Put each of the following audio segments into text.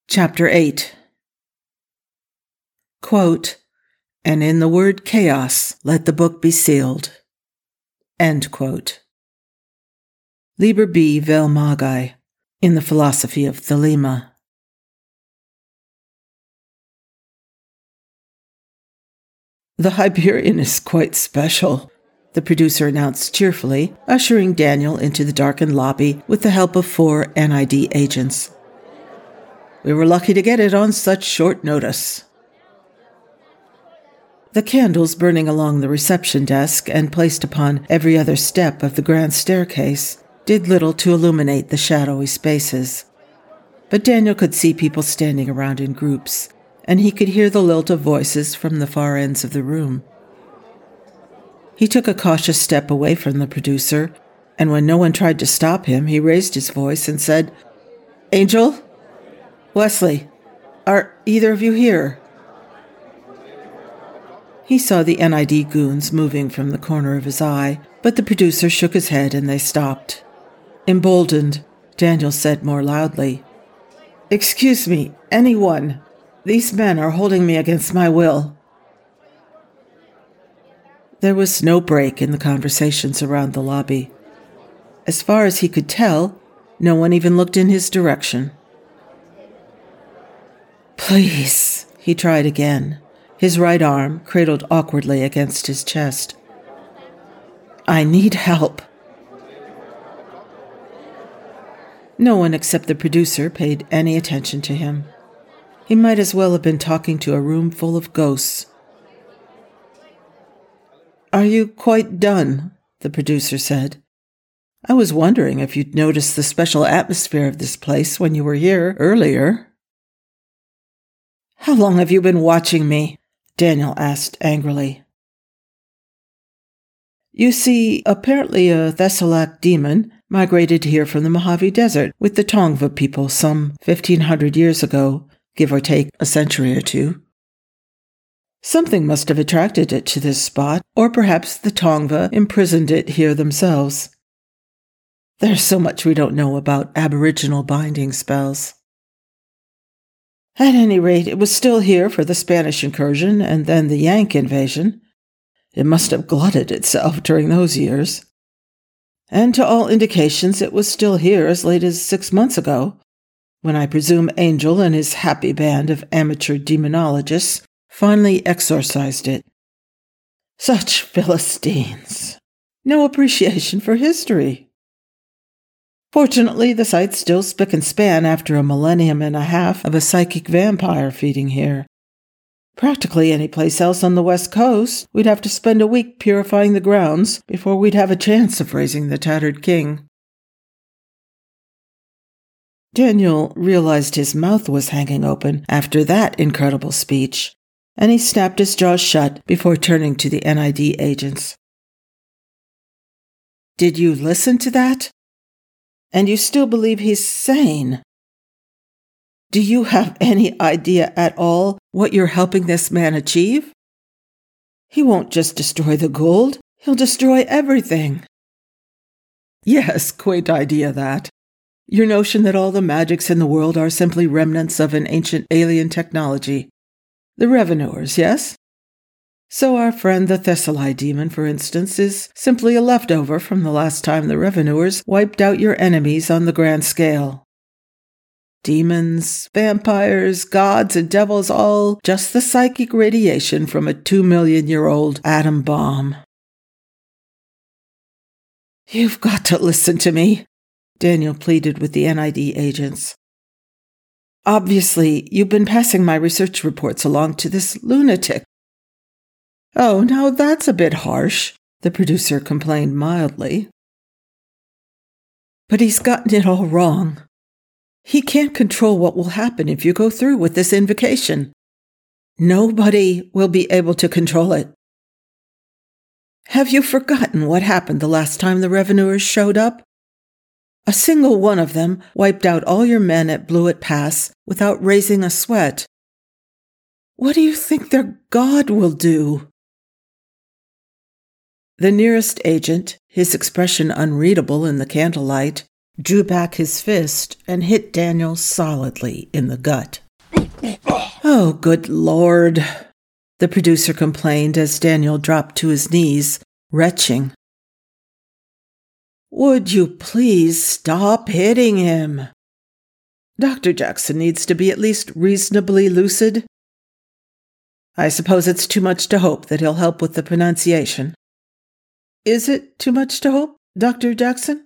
Chapter 8. Quote, "And in the word chaos, let the book be sealed." End quote. Liber B. Vel Magi, in the Philosophy of Thelema. "The Hyperion is quite special," the producer announced cheerfully, ushering Daniel into the darkened lobby with the help of 4 NID agents. "We were lucky to get it on such short notice." The candles burning along the reception desk and placed upon every other step of the grand staircase did little to illuminate the shadowy spaces. But Daniel could see people standing around in groups, and he could hear the lilt of voices from the far ends of the room. He took a cautious step away from the producer, and when no one tried to stop him, he raised his voice and said, "Angel? Wesley, are either of you here?" He saw the NID goons moving from the corner of his eye, but the producer shook his head and they stopped. Emboldened, Daniel said more loudly, "Excuse me, anyone. These men are holding me against my will." There was no break in the conversations around the lobby. As far as he could tell, no one even looked in his direction. "Please," he tried again, his right arm cradled awkwardly against his chest. "I need help." No one except the producer paid any attention to him. He might as well have been talking to a room full of ghosts. "Are you quite done?" the producer said. "I was wondering if you'd noticed the special atmosphere of this place when you were here earlier." "How long have you been watching me?" Daniel asked angrily. "You see, apparently a Thessalak demon migrated here from the Mojave Desert with the Tongva people some 1,500 years ago, give or take a century or two. Something must have attracted it to this spot, or perhaps the Tongva imprisoned it here themselves. There's so much we don't know about aboriginal binding spells. At any rate, it was still here for the Spanish incursion and then the Yank invasion. It must have glutted itself during those years. And to all indications, it was still here as late as 6 months ago, when I presume Angel and his happy band of amateur demonologists finally exorcised it. Such Philistines! No appreciation for history. Fortunately, the site's still spick and span after a millennium and a half of a psychic vampire feeding here. Practically any place else on the West Coast, we'd have to spend a week purifying the grounds before we'd have a chance of raising the tattered king." Daniel realized his mouth was hanging open after that incredible speech, and he snapped his jaws shut before turning to the NID agents. "Did you listen to that? And you still believe he's sane? Do you have any idea at all what you're helping this man achieve? He won't just destroy the gold, he'll destroy everything." "Yes, quaint idea that. Your notion that all the magics in the world are simply remnants of an ancient alien technology. The Revenuers, yes? So our friend the Thessali demon, for instance, is simply a leftover from the last time the Revenuers wiped out your enemies on the grand scale. Demons, vampires, gods, and devils, all just the psychic radiation from a 2-million-year-old atom bomb." "You've got to listen to me," Daniel pleaded with the NID agents. "Obviously, you've been passing my research reports along to this lunatic." "Oh, now that's a bit harsh," the producer complained mildly. "But he's gotten it all wrong. He can't control what will happen if you go through with this invocation. Nobody will be able to control it. Have you forgotten what happened the last time the Revenuers showed up? A single one of them wiped out all your men at Blewett Pass without raising a sweat. What do you think their god will do?" The nearest agent, his expression unreadable in the candlelight, drew back his fist and hit Daniel solidly in the gut. "Oh, good Lord," the producer complained as Daniel dropped to his knees, retching. "Would you please stop hitting him? Dr. Jackson needs to be at least reasonably lucid. I suppose it's too much to hope that he'll help with the pronunciation. Is it too much to hope, Dr. Jackson?"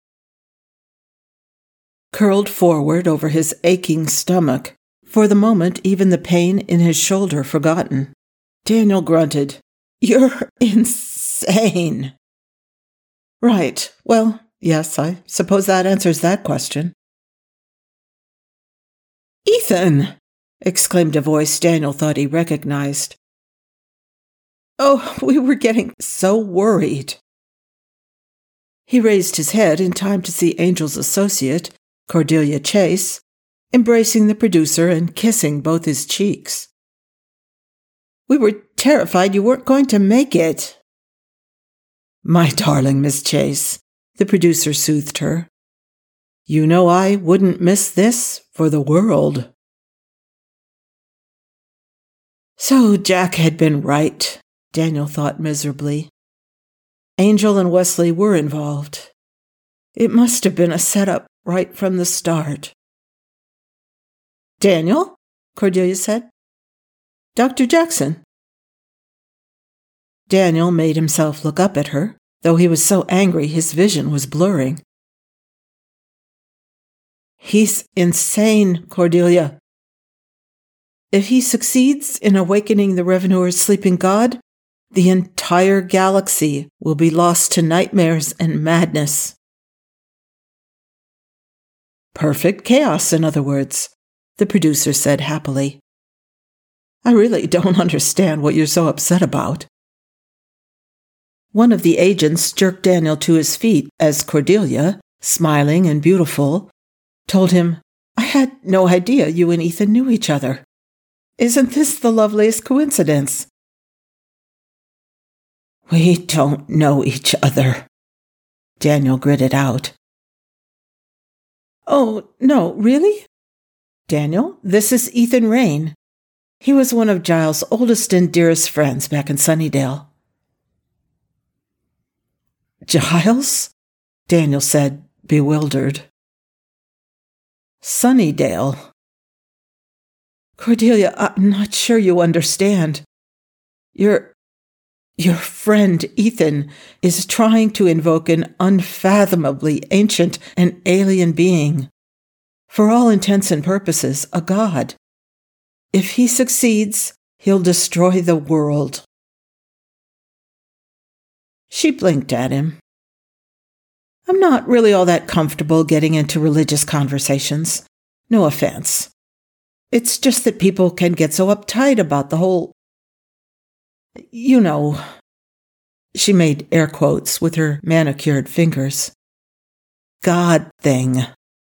Curled forward over his aching stomach, for the moment even the pain in his shoulder forgotten, Daniel grunted, "You're insane." "Right. Well, yes, I suppose that answers that question." "Ethan!" exclaimed a voice Daniel thought he recognized. "Oh, we were getting so worried." He raised his head in time to see Angel's associate, Cordelia Chase, embracing the producer and kissing both his cheeks. "We were terrified you weren't going to make it." "My darling Miss Chase," the producer soothed her, "you know I wouldn't miss this for the world." So Jack had been right, Daniel thought miserably. Angel and Wesley were involved. It must have been a setup right from the start. "Daniel?" Cordelia said. "Dr. Jackson?" Daniel made himself look up at her, though he was so angry his vision was blurring. "He's insane, Cordelia. If he succeeds in awakening the Revenuer's sleeping god, the entire galaxy will be lost to nightmares and madness." "Perfect chaos, in other words," the producer said happily. "I really don't understand what you're so upset about." One of the agents jerked Daniel to his feet as Cordelia, smiling and beautiful, told him, "I had no idea you and Ethan knew each other. Isn't this the loveliest coincidence?" "We don't know each other," Daniel gritted out. "Oh, no, really? Daniel, this is Ethan Rain. He was one of Giles' oldest and dearest friends back in Sunnydale." "Giles?" Daniel said, bewildered. "Sunnydale. Cordelia, I'm not sure you understand. Your friend Ethan is trying to invoke an unfathomably ancient and alien being. For all intents and purposes, a god. If he succeeds, he'll destroy the world." She blinked at him. "I'm not really all that comfortable getting into religious conversations. No offense. It's just that people can get so uptight about the whole, you know," she made air quotes with her manicured fingers, "God thing."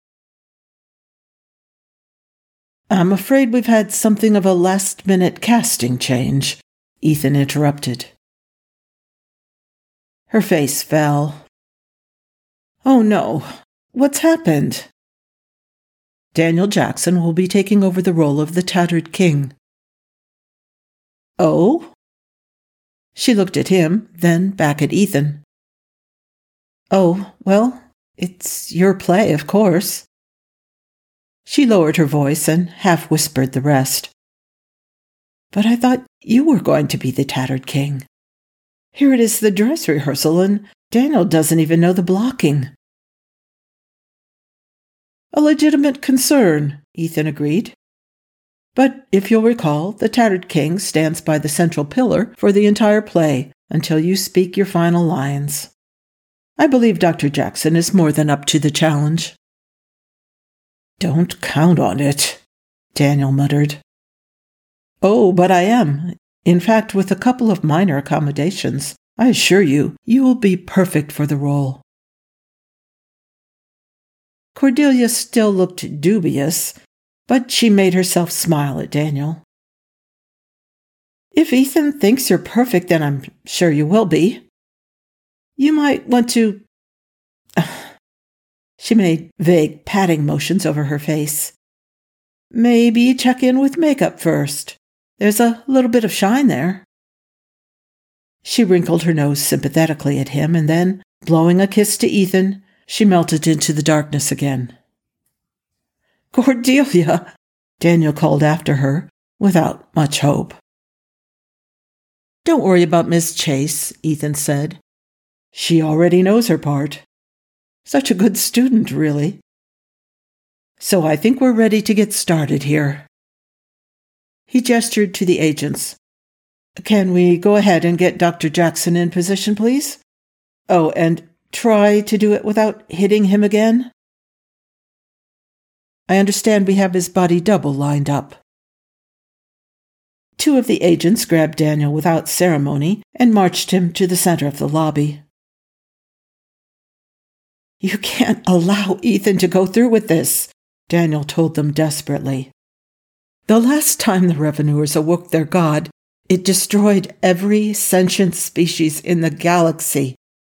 "I'm afraid we've had something of a last-minute casting change," Ethan interrupted. Her face fell. "Oh no, what's happened?" "Daniel Jackson will be taking over the role of the Tattered King." "Oh?" She looked at him, then back at Ethan. "Oh, well, it's your play, of course." She lowered her voice and half-whispered the rest. "But I thought you were going to be the Tattered King. Here it is the dress rehearsal, and Daniel doesn't even know the blocking." "A legitimate concern," Ethan agreed. "But if you'll recall, the Tattered King stands by the central pillar for the entire play until you speak your final lines. I believe Dr. Jackson is more than up to the challenge." "Don't count on it," Daniel muttered. "Oh, but I am. In fact, with a couple of minor accommodations, I assure you, you will be perfect for the role." Cordelia still looked dubious, but she made herself smile at Daniel. "If Ethan thinks you're perfect, then I'm sure you will be. You might want to..." She made vague patting motions over her face. Maybe check in with makeup first. There's a little bit of shine there. She wrinkled her nose sympathetically at him, and then, blowing a kiss to Ethan, she melted into the darkness again. "Cordelia," Daniel called after her, without much hope. "Don't worry about Miss Chase," Ethan said. "She already knows her part. Such a good student, really. So I think we're ready to get started here." He gestured to the agents. "Can we go ahead and get Dr. Jackson in position, please? Oh, and try to do it without hitting him again. I understand we have his body double lined up." Two of the agents grabbed Daniel without ceremony and marched him to the center of the lobby. "You can't allow Ethan to go through with this," Daniel told them desperately. "The last time the Revenuers awoke their god, it destroyed every sentient species in the galaxy.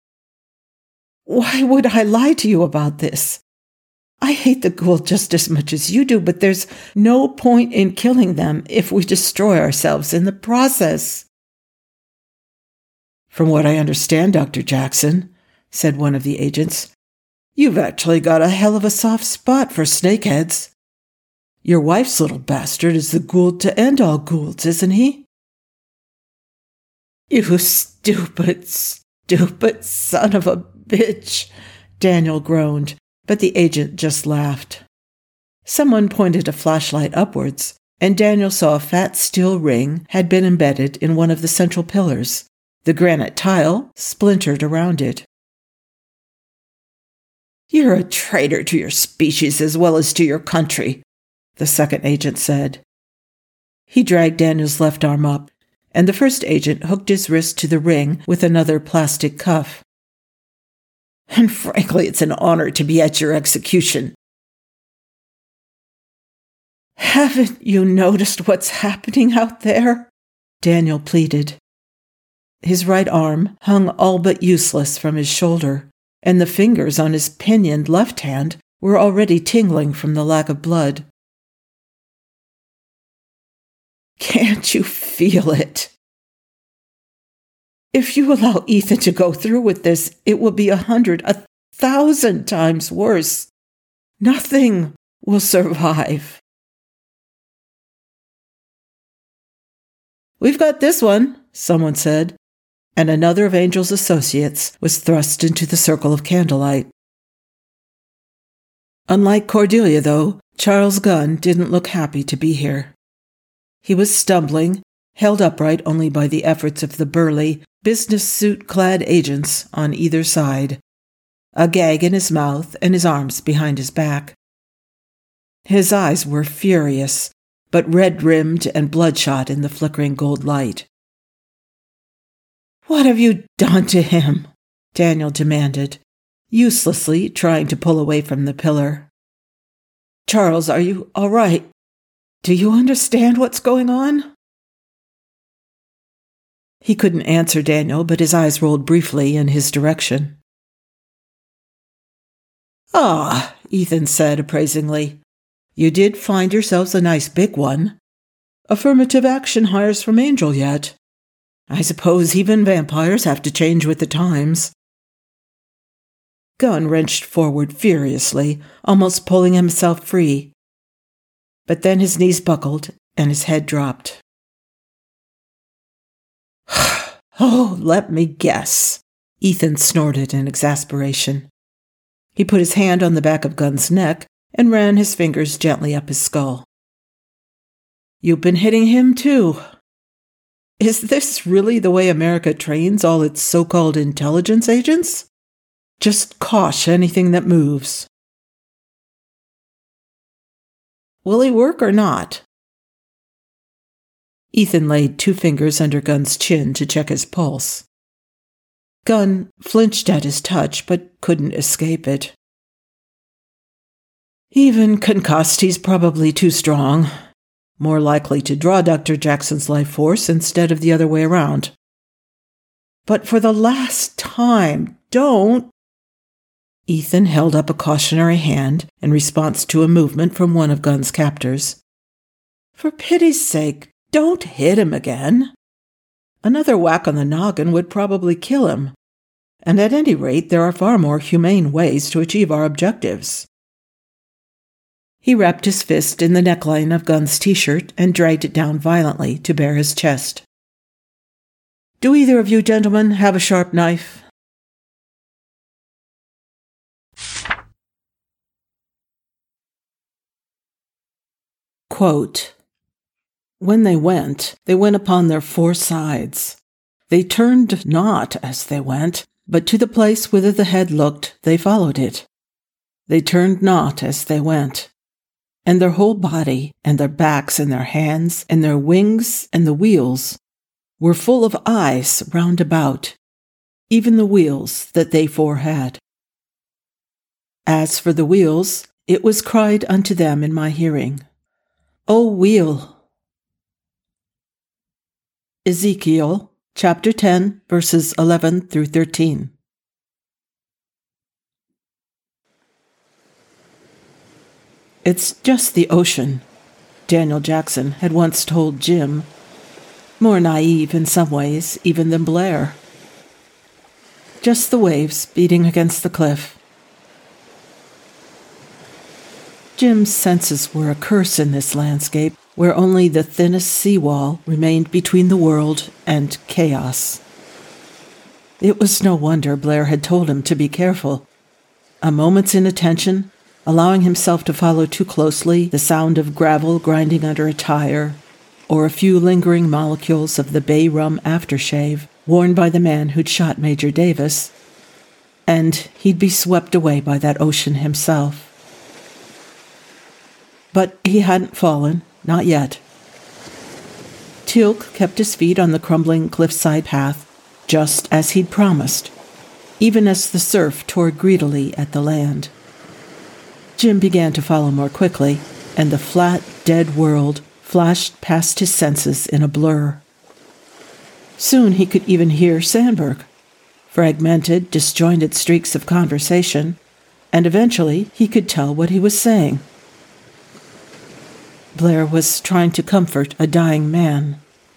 Why would I lie to you about this? I hate the Goa'uld just as much as you do, but there's no point in killing them if we destroy ourselves in the process." "From what I understand, Dr. Jackson," said one of the agents, "you've actually got a hell of a soft spot for snakeheads. Your wife's little bastard is the Goa'uld to end all Goa'ulds, isn't he?" "You stupid son of a bitch," Daniel groaned, but the agent just laughed. Someone pointed a flashlight upwards, and Daniel saw a fat steel ring had been embedded in one of the central pillars, the granite tile splintered around it. "You're a traitor to your species as well as to your country," the second agent said. He dragged Daniel's left arm up, and the first agent hooked his wrist to the ring with another plastic cuff. "And frankly, it's an honor to be at your execution." "Haven't you noticed what's happening out there?" Daniel pleaded. His right arm hung all but useless from his shoulder, and the fingers on his pinioned left hand were already tingling from the lack of blood. "Can't you feel it? If you allow Ethan to go through with this, it will be 100, 1,000 times worse. Nothing will survive." "We've got this one," someone said, and another of Angel's associates was thrust into the circle of candlelight. Unlike Cordelia, though, Charles Gunn didn't look happy to be here. He was stumbling, held upright only by the efforts of the burly, business suit-clad agents on either side, a gag in his mouth and his arms behind his back. His eyes were furious, but red-rimmed and bloodshot in the flickering gold light. "What have you done to him?" Daniel demanded, uselessly trying to pull away from the pillar. "Charles, are you all right? Do you understand what's going on?" He couldn't answer Daniel, but his eyes rolled briefly in his direction. "Ah," Ethan said appraisingly, "you did find yourselves a nice big one. Affirmative action hires from Angel yet. I suppose even vampires have to change with the times." Gunn wrenched forward furiously, almost pulling himself free. But then his knees buckled and his head dropped. "Oh, let me guess," Ethan snorted in exasperation. He put his hand on the back of Gunn's neck and ran his fingers gently up his skull. "You've been hitting him, too. Is this really the way America trains all its so-called intelligence agents? Just cosh anything that moves." "Will he work or not?" Ethan laid 2 fingers under Gunn's chin to check his pulse. Gunn flinched at his touch, but couldn't escape it. "Even concussed, he's probably too strong. More likely to draw Dr. Jackson's life force instead of the other way around. 'But for the last time, don't Ethan held up a cautionary hand in response to a movement from one of Gunn's captors. "For pity's sake, don't hit him again. Another whack on the noggin would probably kill him, and at any rate there are far more humane ways to achieve our objectives." He wrapped his fist in the neckline of Gunn's t-shirt and dragged it down violently to bare his chest. "Do either of you gentlemen have a sharp knife?" Quote, "When they went upon their four sides. They turned not as they went, but to the place whither the head looked, they followed it. They turned not as they went. And their whole body, and their backs, and their hands, and their wings, and the wheels, were full of eyes round about, even the wheels that they four had. As for the wheels, it was cried unto them in my hearing, O wheel." Ezekiel, chapter 10, verses 11 through 13. "It's just the ocean," Daniel Jackson had once told Jim, more naive in some ways even than Blair. "Just the waves beating against the cliff." Jim's senses were a curse in this landscape, where only the thinnest seawall remained between the world and chaos. It was no wonder Blair had told him to be careful. A moment's inattention, allowing himself to follow too closely the sound of gravel grinding under a tire, or a few lingering molecules of the bay rum aftershave worn by the man who'd shot Major Davis, and he'd be swept away by that ocean himself. But he hadn't fallen, not yet. Teal'c kept his feet on the crumbling cliffside path, just as he'd promised, even as the surf tore greedily at the land. Jim began to follow more quickly, and the flat, dead world flashed past his senses in a blur. Soon he could even hear Sandberg, fragmented, disjointed streaks of conversation, and eventually he could tell what he was saying. Blair was trying to comfort a dying man.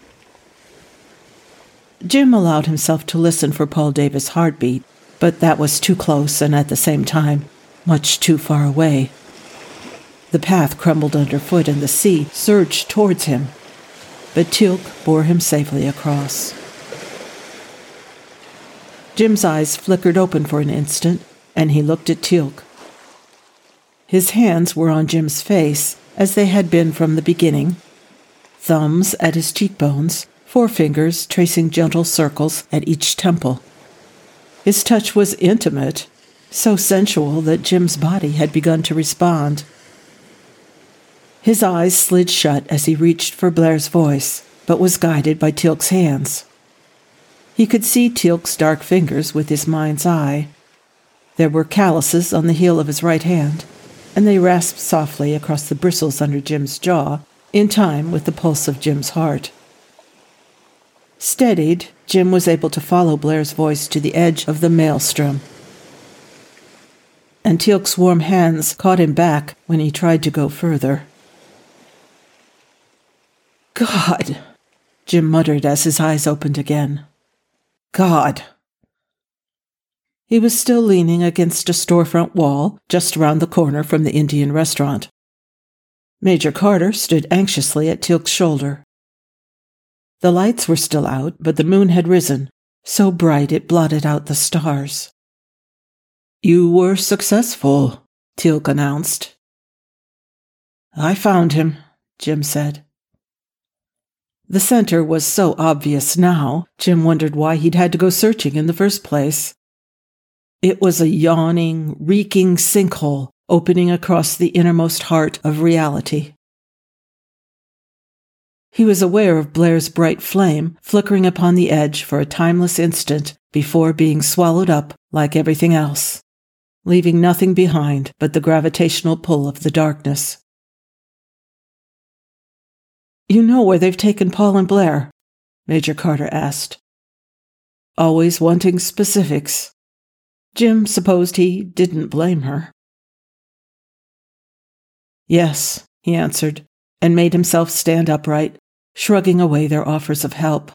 Jim allowed himself to listen for Paul Davis' heartbeat, but that was too close and at the same time much too far away. The path crumbled underfoot and the sea surged towards him, but Teal'c bore him safely across. Jim's eyes flickered open for an instant, and he looked at Teal'c. His hands were on Jim's face, as they had been from the beginning, thumbs at his cheekbones, forefingers tracing gentle circles at each temple. His touch was intimate, so sensual that Jim's body had begun to respond. His eyes slid shut as he reached for Blair's voice, but was guided by Teal'c's hands. He could see Teal'c's dark fingers with his mind's eye. There were calluses on the heel of his right hand, and they rasped softly across the bristles under Jim's jaw, in time with the pulse of Jim's heart. Steadied, Jim was able to follow Blair's voice to the edge of the maelstrom. And Teal'c's warm hands caught him back when he tried to go further. "God," Jim muttered as his eyes opened again. "God." He was still leaning against a storefront wall just around the corner from the Indian restaurant. Major Carter stood anxiously at Teal'c's shoulder. The lights were still out, but the moon had risen, so bright it blotted out the stars. "You were successful," Teal'c announced. "I found him," Jim said. The center was so obvious now, Jim wondered why he'd had to go searching in the first place. It was a yawning, reeking sinkhole opening across the innermost heart of reality. He was aware of Blair's bright flame flickering upon the edge for a timeless instant before being swallowed up like everything else, leaving nothing behind but the gravitational pull of the darkness. "You know where they've taken Paul and Blair?" Major Carter asked. "Always wanting specifics." Jim supposed he didn't blame her. "Yes," he answered, and made himself stand upright, shrugging away their offers of help.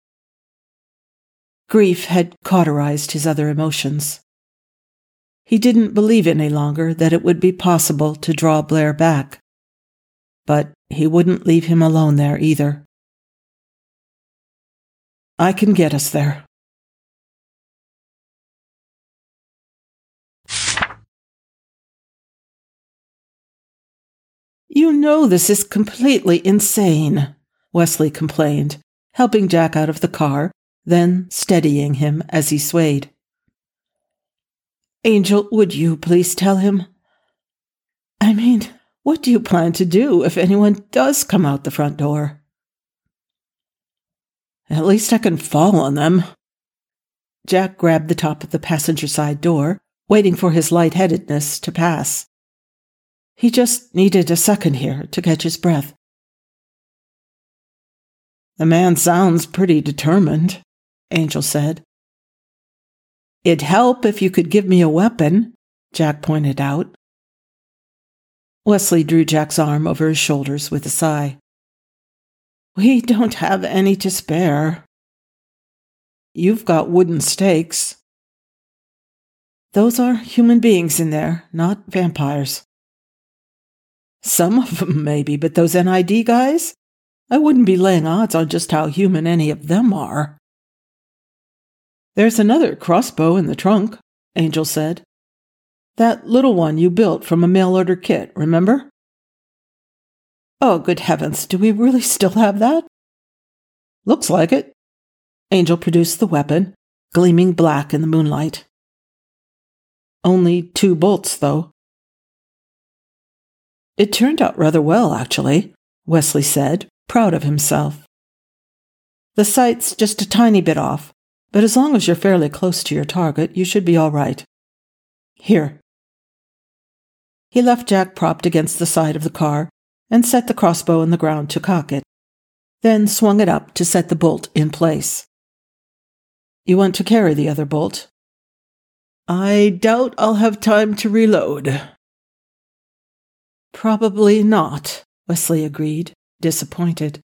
Grief had cauterized his other emotions. He didn't believe any longer that it would be possible to draw Blair back. But he wouldn't leave him alone there either. "I can get us there." "You know this is completely insane," Wesley complained, helping Jack out of the car, then steadying him as he swayed. "Angel, would you please tell him? I mean, what do you plan to do if anyone does come out the front door?" "At least I can fall on them." Jack grabbed the top of the passenger side door, waiting for his lightheadedness to pass. He just needed a second here to catch his breath. "The man sounds pretty determined," Angel said. "It'd help if you could give me a weapon," Jack pointed out. Wesley drew Jack's arm over his shoulders with a sigh. "We don't have any to spare." "You've got wooden stakes." "Those are human beings in there, not vampires." "Some of them, maybe, but those NID guys? I wouldn't be laying odds on just how human any of them are." "There's another crossbow in the trunk," Angel said. "That little one you built from a mail-order kit, remember?" "Oh, good heavens, do we really still have that?" "Looks like it." Angel produced the weapon, gleaming black in the moonlight. "Only 2 bolts, though." "It turned out rather well, actually," Wesley said, proud of himself. "The sight's just a tiny bit off, but as long as you're fairly close to your target, you should be all right. Here." He left Jack propped against the side of the car and set the crossbow on the ground to cock it, then swung it up to set the bolt in place. "You want to carry the other bolt?" "I doubt I'll have time to reload." "Probably not," Wesley agreed, disappointed.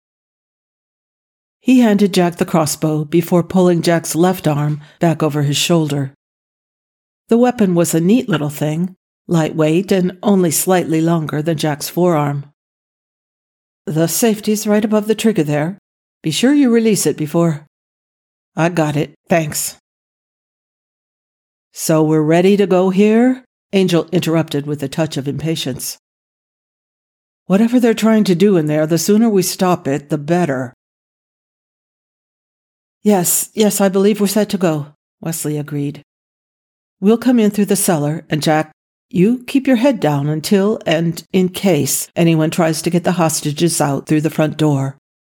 He handed Jack the crossbow before pulling Jack's left arm back over his shoulder. The weapon was a neat little thing, lightweight and only slightly longer than Jack's forearm. "The safety's right above the trigger there. Be sure you release it before—" "I got it, thanks." "So we're ready to go here?" Angel interrupted with a touch of impatience. "Whatever they're trying to do in there, the sooner we stop it, the better." Yes, I believe we're set to go," Wesley agreed. "We'll come in through the cellar, and Jack, you keep your head down until and in case anyone tries to get the hostages out through the front door.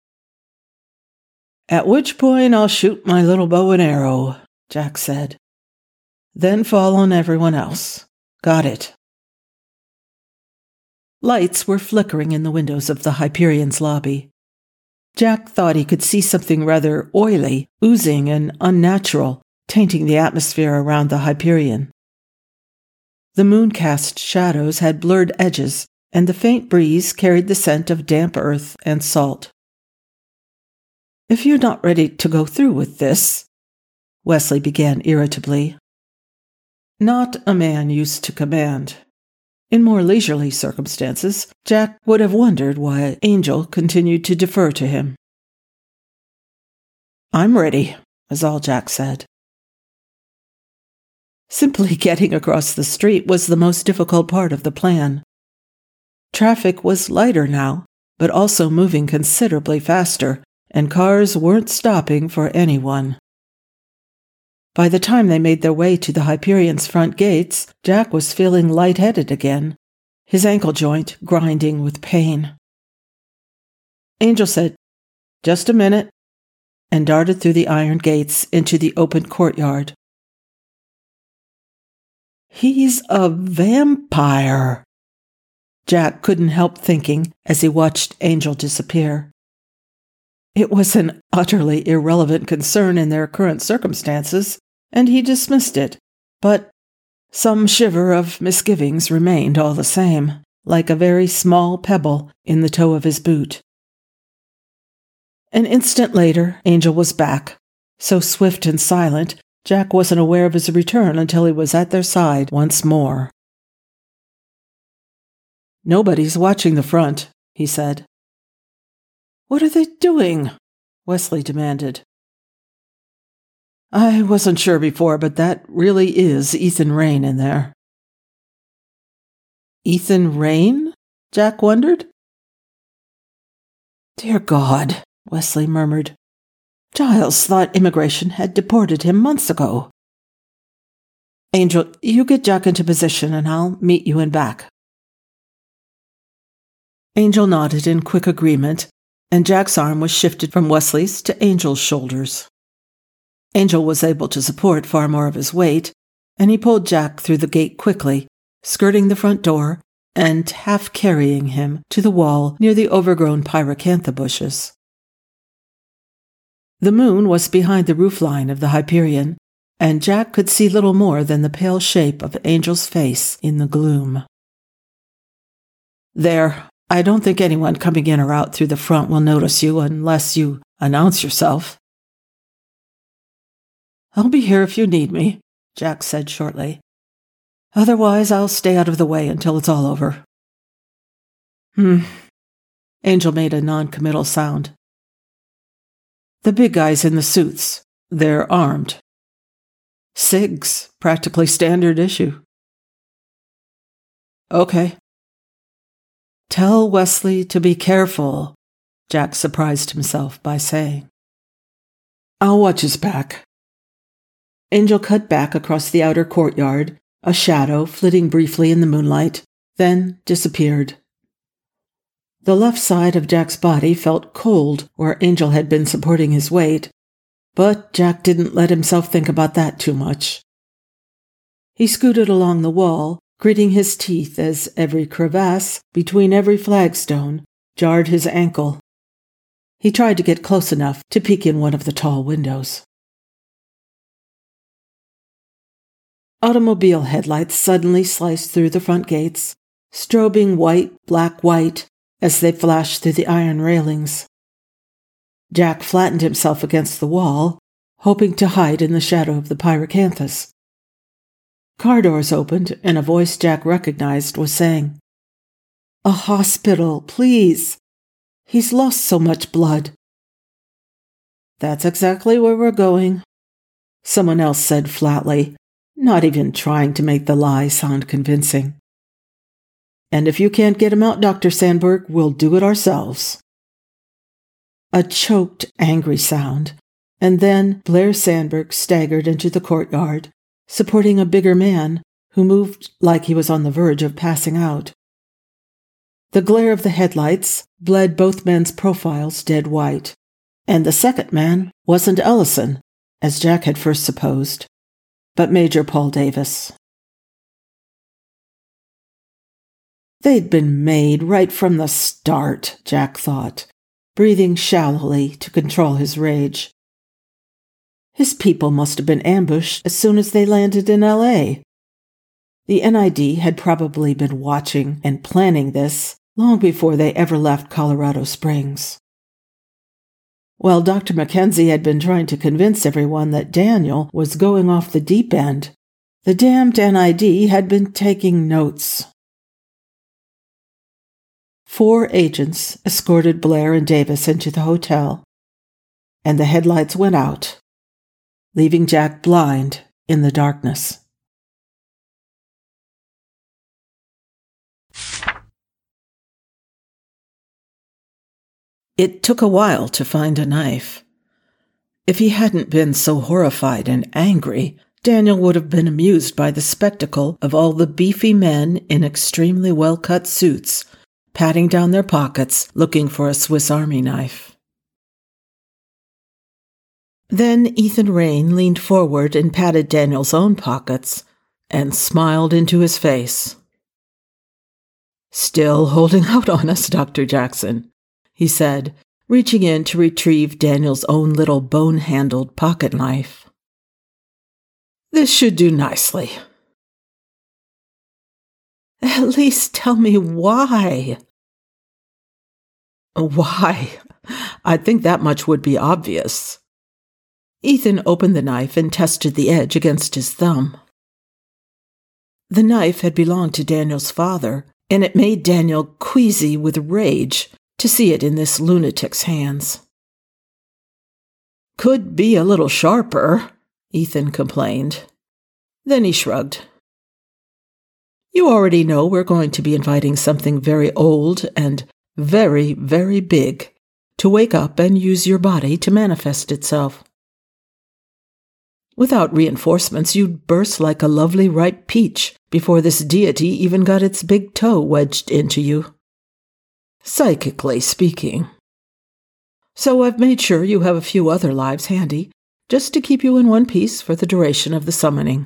At which point I'll shoot my little bow and arrow," Jack said. "Then fall on everyone else. Got it." Lights were flickering in the windows of the Hyperion's lobby. Jack thought he could see something rather oily, oozing and unnatural, tainting the atmosphere around the Hyperion. The moon-cast shadows had blurred edges, and the faint breeze carried the scent of damp earth and salt. "If you're not ready to go through with this," Wesley began irritably. Not a man used to command. In more leisurely circumstances, Jack would have wondered why Angel continued to defer to him. "I'm ready," was all Jack said. Simply getting across the street was the most difficult part of the plan. Traffic was lighter now, but also moving considerably faster, and cars weren't stopping for anyone. By the time they made their way to the Hyperion's front gates, Jack was feeling lightheaded again, his ankle joint grinding with pain. Angel said, "Just a minute," and darted through the iron gates into the open courtyard. "He's a vampire," Jack couldn't help thinking as he watched Angel disappear. It was an utterly irrelevant concern in their current circumstances, and he dismissed it, but some shiver of misgivings remained all the same, like a very small pebble in the toe of his boot. An instant later, Angel was back, so swift and silent, Jack wasn't aware of his return until he was at their side once more. "Nobody's watching the front," he said. "What are they doing?" Wesley demanded. "I wasn't sure before, but that really is Ethan Rayne in there." "Ethan Rayne?" Jack wondered. "Dear God," Wesley murmured. "Giles thought immigration had deported him months ago." "Angel, you get Jack into position and I'll meet you in back." Angel nodded in quick agreement, and Jack's arm was shifted from Wesley's to Angel's shoulders. Angel was able to support far more of his weight, and he pulled Jack through the gate quickly, skirting the front door and half carrying him to the wall near the overgrown pyracantha bushes. The moon was behind the roofline of the Hyperion, and Jack could see little more than the pale shape of Angel's face in the gloom. "There, I don't think anyone coming in or out through the front will notice you unless you announce yourself." "I'll be here if you need me," Jack said shortly. "Otherwise, I'll stay out of the way until it's all over." Angel made a non-committal sound. "The big guys in the suits, they're armed. SIGs, practically standard issue." "Okay." "Tell Wesley to be careful," Jack surprised himself by saying. "I'll watch his back." Angel cut back across the outer courtyard, a shadow flitting briefly in the moonlight, then disappeared. The left side of Jack's body felt cold where Angel had been supporting his weight, but Jack didn't let himself think about that too much. He scooted along the wall, gritting his teeth as every crevasse between every flagstone jarred his ankle. He tried to get close enough to peek in one of the tall windows. Automobile headlights suddenly sliced through the front gates, strobing white, black, white as they flashed through the iron railings. Jack flattened himself against the wall, hoping to hide in the shadow of the pyracanthus. Car doors opened, and a voice Jack recognized was saying, "A hospital, please. He's lost so much blood." "That's exactly where we're going," someone else said flatly, not even trying to make the lie sound convincing. "And if you can't get him out, Dr. Sandberg, we'll do it ourselves." A choked, angry sound, and then Blair Sandberg staggered into the courtyard, supporting a bigger man who moved like he was on the verge of passing out. The glare of the headlights bled both men's profiles dead white, and the second man wasn't Ellison, as Jack had first supposed, but Major Paul Davis. They'd been made right from the start, Jack thought, breathing shallowly to control his rage. His people must have been ambushed as soon as they landed in L.A. The NID had probably been watching and planning this long before they ever left Colorado Springs. While Dr. Mackenzie had been trying to convince everyone that Daniel was going off the deep end, the damned NID had been taking notes. 4 agents escorted Blair and Davis into the hotel, and the headlights went out, leaving Jack blind in the darkness. It took a while to find a knife. If he hadn't been so horrified and angry, Daniel would have been amused by the spectacle of all the beefy men in extremely well-cut suits patting down their pockets looking for a Swiss Army knife. Then Ethan Rayne leaned forward and patted Daniel's own pockets and smiled into his face. "Still holding out on us, Dr. Jackson," he said, reaching in to retrieve Daniel's own little bone-handled pocket knife. This should do nicely. At least tell me why. Why? I think that much would be obvious. Ethan opened the knife and tested the edge against his thumb. The knife had belonged to Daniel's father, and it made Daniel queasy with rage to see it in this lunatic's hands. Could be a little sharper, Ethan complained. Then he shrugged. You already know we're going to be inviting something very old and very, very big to wake up and use your body to manifest itself. Without reinforcements, you'd burst like a lovely ripe peach before this deity even got its big toe wedged into you. Psychically speaking. So I've made sure you have a few other lives handy, just to keep you in one piece for the duration of the summoning.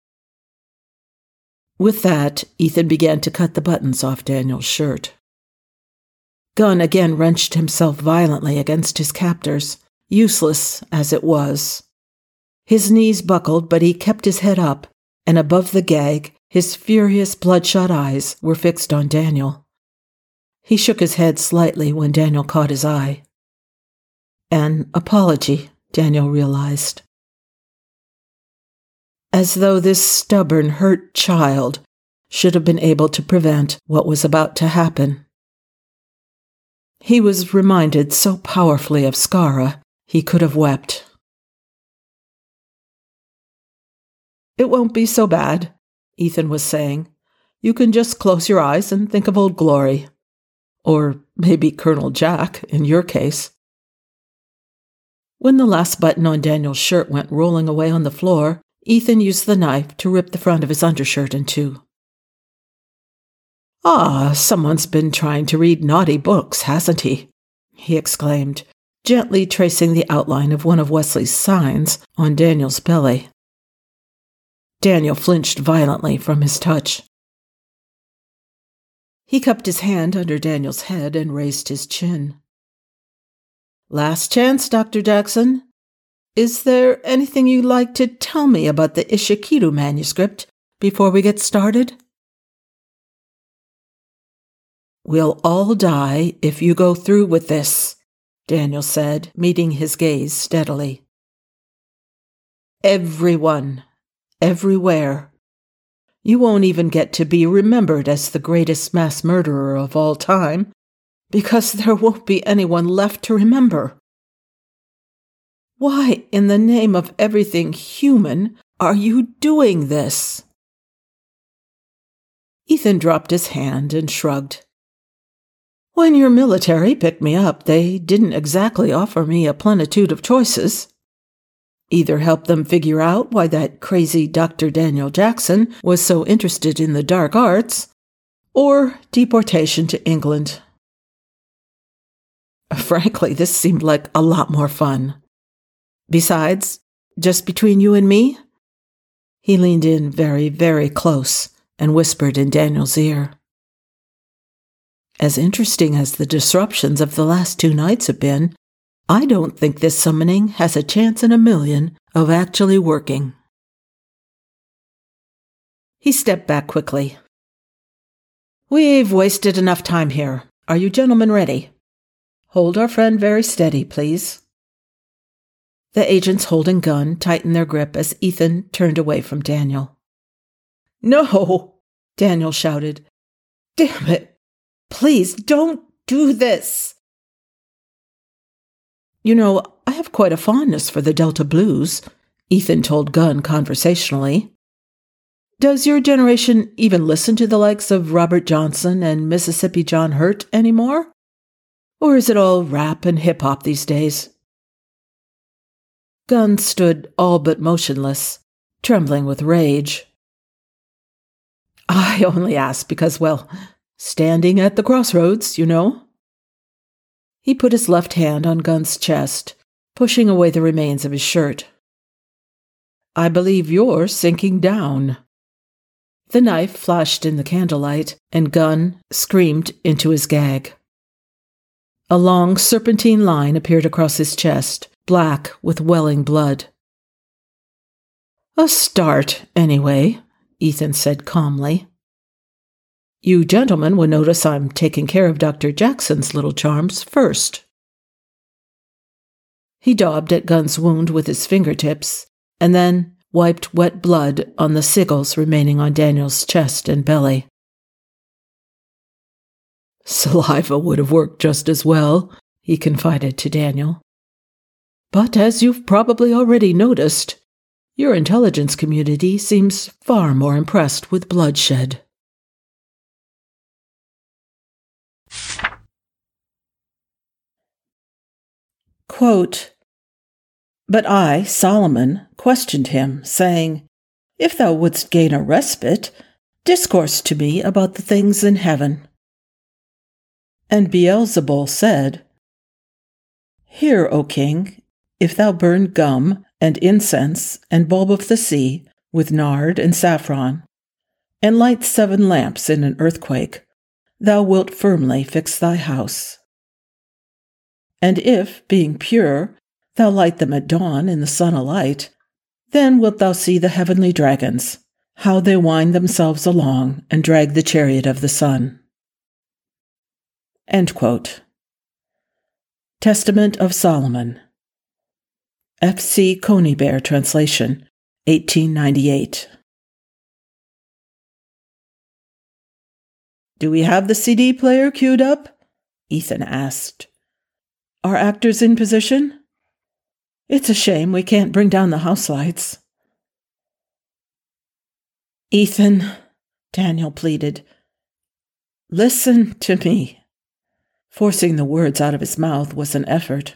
With that, Ethan began to cut the buttons off Daniel's shirt. Gunn again wrenched himself violently against his captors, useless as it was. His knees buckled, but he kept his head up, and above the gag, his furious, bloodshot eyes were fixed on Daniel. He shook his head slightly when Daniel caught his eye. An apology, Daniel realized. As though this stubborn, hurt child should have been able to prevent what was about to happen. He was reminded so powerfully of Skara, he could have wept. It won't be so bad, Ethan was saying. You can just close your eyes and think of Old Glory. Or maybe Colonel Jack, in your case. When the last button on Daniel's shirt went rolling away on the floor, Ethan used the knife to rip the front of his undershirt in two. Ah, someone's been trying to read naughty books, hasn't he? He exclaimed, gently tracing the outline of one of Wesley's signs on Daniel's belly. Daniel flinched violently from his touch. He cupped his hand under Daniel's head and raised his chin. Last chance, Dr. Jackson. Is there anything you'd like to tell me about the Ishikiru manuscript before we get started? We'll all die if you go through with this, Daniel said, meeting his gaze steadily. Everyone. Everywhere. You won't even get to be remembered as the greatest mass murderer of all time, because there won't be anyone left to remember. Why, in the name of everything human, are you doing this? Ethan dropped his hand and shrugged. When your military picked me up, they didn't exactly offer me a plenitude of choices. Either help them figure out why that crazy Dr. Daniel Jackson was so interested in the dark arts, or deportation to England. Frankly, this seemed like a lot more fun. Besides, just between you and me? He leaned in very, very close and whispered in Daniel's ear. As interesting as the disruptions of the last 2 nights have been, I don't think this summoning has a chance in a million of actually working. He stepped back quickly. We've wasted enough time here. Are you gentlemen ready? Hold our friend very steady, please. The agent's holding gun tightened their grip as Ethan turned away from Daniel. No! Daniel shouted. Damn it! Please don't do this! You know, I have quite a fondness for the Delta Blues, Ethan told Gunn conversationally. Does your generation even listen to the likes of Robert Johnson and Mississippi John Hurt anymore? Or is it all rap and hip-hop these days? Gunn stood all but motionless, trembling with rage. I only ask because, well, standing at the crossroads, you know. He put his left hand on Gunn's chest, pushing away the remains of his shirt. I believe you're sinking down. The knife flashed in the candlelight, and Gunn screamed into his gag. A long serpentine line appeared across his chest, black with welling blood. "A start, anyway," Ethan said calmly. "You gentlemen will notice I'm taking care of Dr. Jackson's little charms first." He daubed at Gunn's wound with his fingertips, and then wiped wet blood on the sigils remaining on Daniel's chest and belly. "Saliva would have worked just as well," he confided to Daniel. "But as you've probably already noticed, your intelligence community seems far more impressed with bloodshed." Quote, "But I, Solomon, questioned him, saying, If thou wouldst gain a respite, discourse to me about the things in heaven. And Beelzebul said, Hear, O king, if thou burn gum and incense and bulb of the sea with nard and saffron, and light 7 lamps in an earthquake, thou wilt firmly fix thy house. And if, being pure, thou light them at dawn in the sun alight, then wilt thou see the heavenly dragons, how they wind themselves along and drag the chariot of the sun." End quote. Testament of Solomon. F.C. Conybeare translation, 1898. "Do we have the CD player queued up?" Ethan asked. "Are actors in position? It's a shame we can't bring down the house lights." "Ethan," Daniel pleaded, "listen to me." Forcing the words out of his mouth was an effort.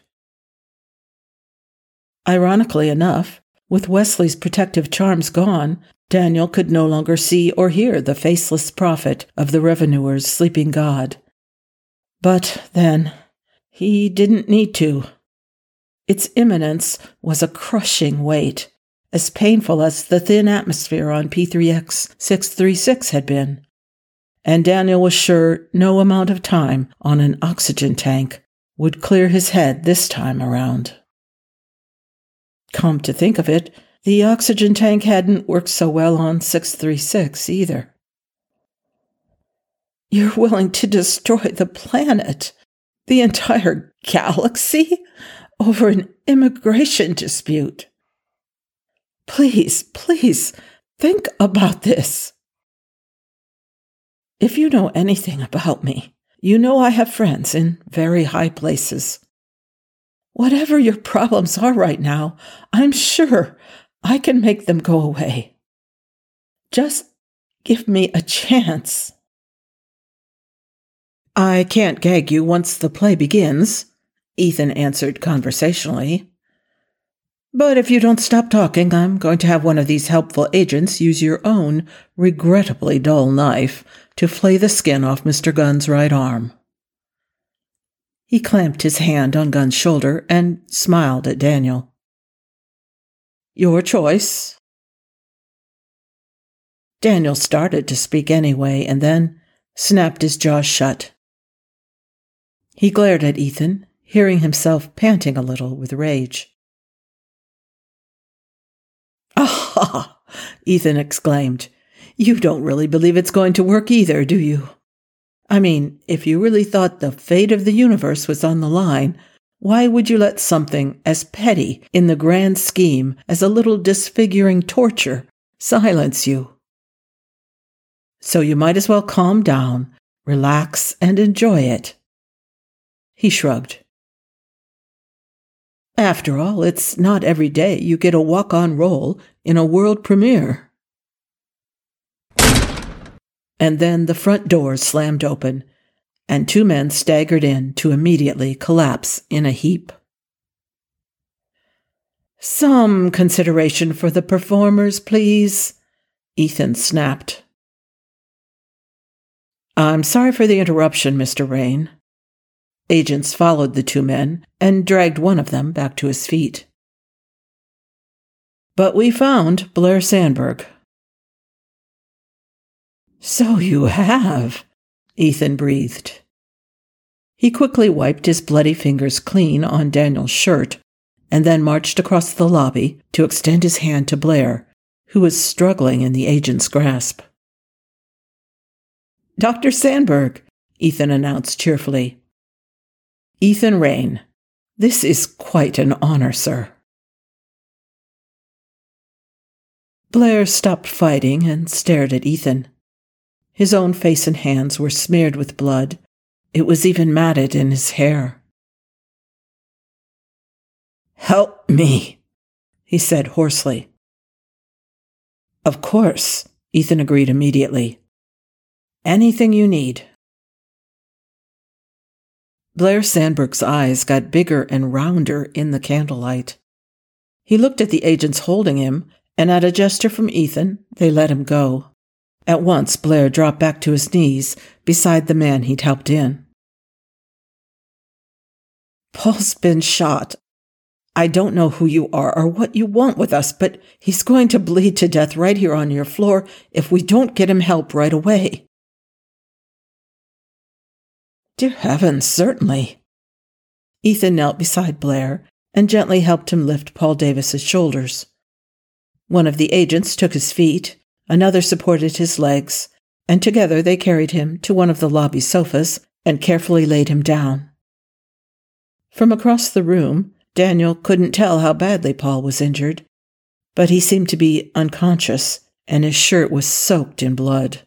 Ironically enough, with Wesley's protective charms gone, Daniel could no longer see or hear the faceless prophet of the revenuer's sleeping god. But then, he didn't need to. Its imminence was a crushing weight, as painful as the thin atmosphere on P3X 636 had been. And Daniel was sure no amount of time on an oxygen tank would clear his head this time around. Come to think of it, the oxygen tank hadn't worked so well on 636 either. "You're willing to destroy the planet, the entire galaxy, over an immigration dispute. Please, think about this. If you know anything about me, you know I have friends in very high places. Whatever your problems are right now, I'm sure I can make them go away. Just give me a chance." "I can't gag you once the play begins," Ethan answered conversationally. "But if you don't stop talking, I'm going to have one of these helpful agents use your own regrettably dull knife to flay the skin off Mr. Gunn's right arm." He clamped his hand on Gunn's shoulder and smiled at Daniel. "Your choice." Daniel started to speak anyway, and then snapped his jaws shut. He glared at Ethan, hearing himself panting a little with rage. "Aha!" Ethan exclaimed. "You don't really believe it's going to work either, do you? I mean, if you really thought the fate of the universe was on the line, why would you let something as petty in the grand scheme as a little disfiguring torture silence you? So you might as well calm down, relax, and enjoy it." He shrugged. "After all, it's not every day you get a walk-on role in a world premiere." And then the front door slammed open, and 2 men staggered in to immediately collapse in a heap. "Some consideration for the performers, please," Ethan snapped. "I'm sorry for the interruption, Mr. Rain." Agents followed the 2 men and dragged one of them back to his feet. "But we found Blair Sandberg." "So you have," Ethan breathed. He quickly wiped his bloody fingers clean on Daniel's shirt and then marched across the lobby to extend his hand to Blair, who was struggling in the agent's grasp. "Dr. Sandberg," Ethan announced cheerfully. "Ethan Rayne. This is quite an honor, sir." Blair stopped fighting and stared at Ethan. His own face and hands were smeared with blood. It was even matted in his hair. "Help me," he said hoarsely. "Of course," Ethan agreed immediately. "Anything you need." Blair Sandberg's eyes got bigger and rounder in the candlelight. He looked at the agents holding him, and at a gesture from Ethan, they let him go. At once, Blair dropped back to his knees beside the man he'd helped in. "Paul's been shot. I don't know who you are or what you want with us, but he's going to bleed to death right here on your floor if we don't get him help right away." "Dear heavens, certainly." Ethan knelt beside Blair and gently helped him lift Paul Davis's shoulders. One of the agents took his feet, another supported his legs, and together they carried him to one of the lobby sofas and carefully laid him down. From across the room, Daniel couldn't tell how badly Paul was injured, but he seemed to be unconscious, and his shirt was soaked in blood.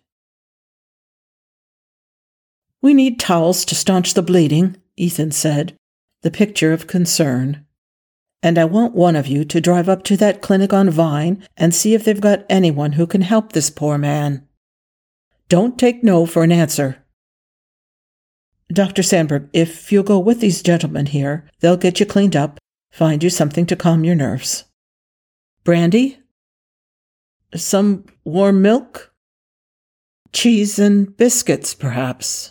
"We need towels to staunch the bleeding," Ethan said, the picture of concern. "And I want one of you to drive up to that clinic on Vine and see if they've got anyone who can help this poor man. Don't take no for an answer. Dr. Sandberg, if you'll go with these gentlemen here, they'll get you cleaned up, find you something to calm your nerves. Brandy? Some warm milk? Cheese and biscuits, perhaps."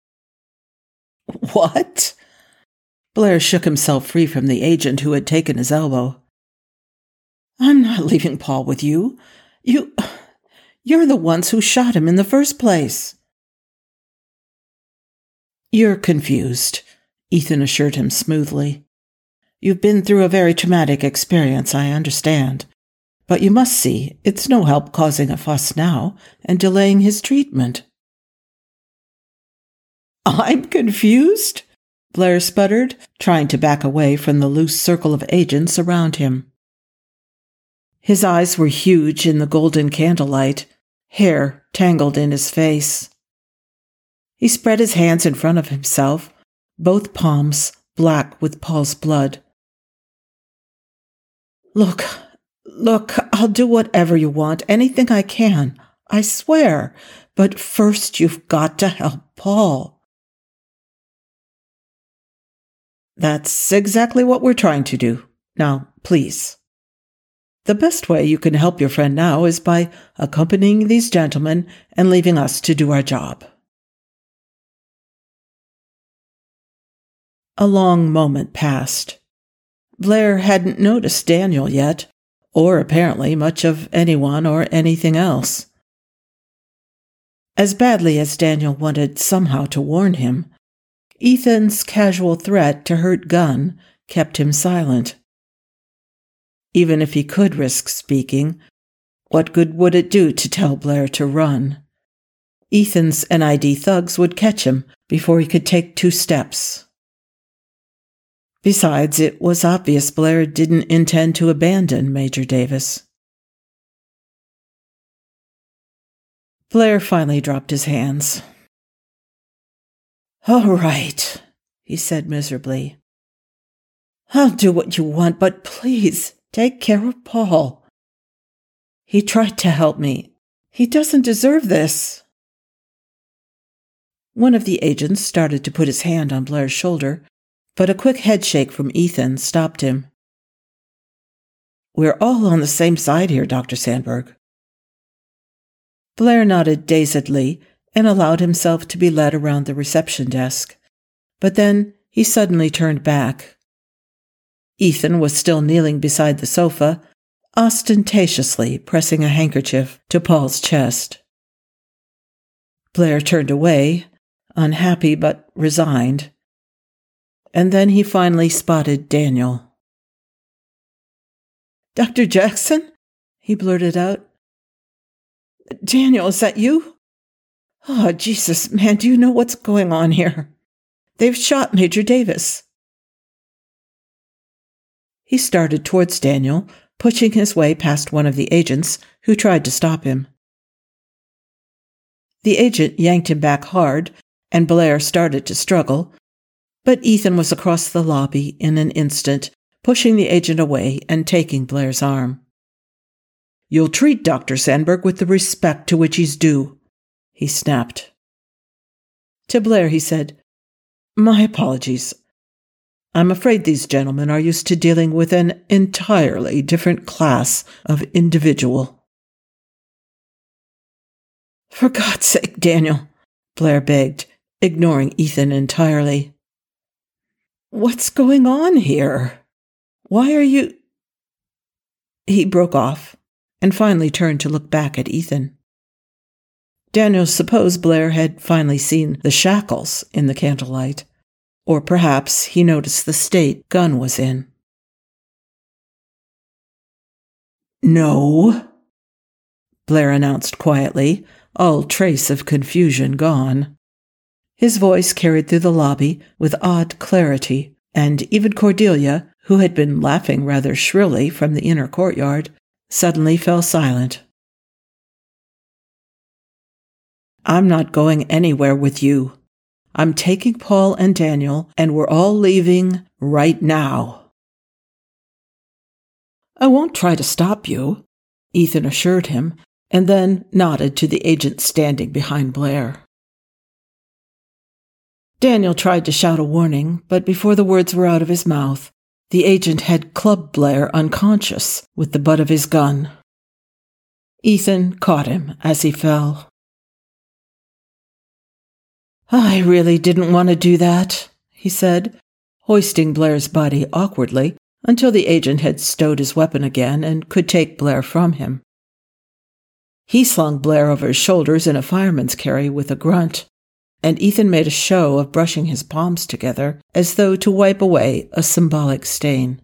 "What?" Blair shook himself free from the agent who had taken his elbow. "I'm not leaving Paul with you. You're the ones who shot him in the first place." "You're confused," Ethan assured him smoothly. "You've been through a very traumatic experience, I understand. But you must see, it's no help causing a fuss now and delaying his treatment." "I'm confused?" Blair sputtered, trying to back away from the loose circle of agents around him. His eyes were huge in the golden candlelight, hair tangled in his face. He spread his hands in front of himself, both palms black with Paul's blood. Look, I'll do whatever you want, anything I can, I swear. But first you've got to help Paul." "That's exactly what we're trying to do. Now, please. The best way you can help your friend now is by accompanying these gentlemen and leaving us to do our job." A long moment passed. Blair hadn't noticed Daniel yet, or apparently much of anyone or anything else. As badly as Daniel wanted somehow to warn him, Ethan's casual threat to hurt Gunn kept him silent. Even if he could risk speaking, what good would it do to tell Blair to run? Ethan's NID thugs would catch him before he could take 2 steps. Besides, it was obvious Blair didn't intend to abandon Major Davis. Blair finally dropped his hands. "All right," he said miserably. "I'll do what you want, but please take care of Paul. He tried to help me. He doesn't deserve this." One of the agents started to put his hand on Blair's shoulder, but a quick headshake from Ethan stopped him. "We're all on the same side here, Dr. Sandberg." Blair nodded dazedly and allowed himself to be led around the reception desk. But then he suddenly turned back. Ethan was still kneeling beside the sofa, ostentatiously pressing a handkerchief to Paul's chest. Blair turned away, unhappy but resigned. And then he finally spotted Daniel. "Dr. Jackson?" he blurted out. "Daniel, is that you? Oh, Jesus, man, do you know what's going on here? They've shot Major Davis." He started towards Daniel, pushing his way past one of the agents who tried to stop him. The agent yanked him back hard, and Blair started to struggle, but Ethan was across the lobby in an instant, pushing the agent away and taking Blair's arm. "You'll treat Dr. Sandberg with the respect to which he's due," he snapped. To Blair he said, "My apologies. I'm afraid these gentlemen are used to dealing with an entirely different class of individual." "For God's sake, Daniel," Blair begged, ignoring Ethan entirely. "What's going on here? Why are you—" He broke off and finally turned to look back at Ethan. Daniel supposed Blair had finally seen the shackles in the candlelight, or perhaps he noticed the state Gunn was in. "No," Blair announced quietly, all trace of confusion gone. His voice carried through the lobby with odd clarity, and even Cordelia, who had been laughing rather shrilly from the inner courtyard, suddenly fell silent. "I'm not going anywhere with you. I'm taking Paul and Daniel, and we're all leaving right now." "I won't try to stop you," Ethan assured him, and then nodded to the agent standing behind Blair. Daniel tried to shout a warning, but before the words were out of his mouth, the agent had clubbed Blair unconscious with the butt of his gun. Ethan caught him as he fell. "I really didn't want to do that," he said, hoisting Blair's body awkwardly until the agent had stowed his weapon again and could take Blair from him. He slung Blair over his shoulders in a fireman's carry with a grunt, and Ethan made a show of brushing his palms together as though to wipe away a symbolic stain.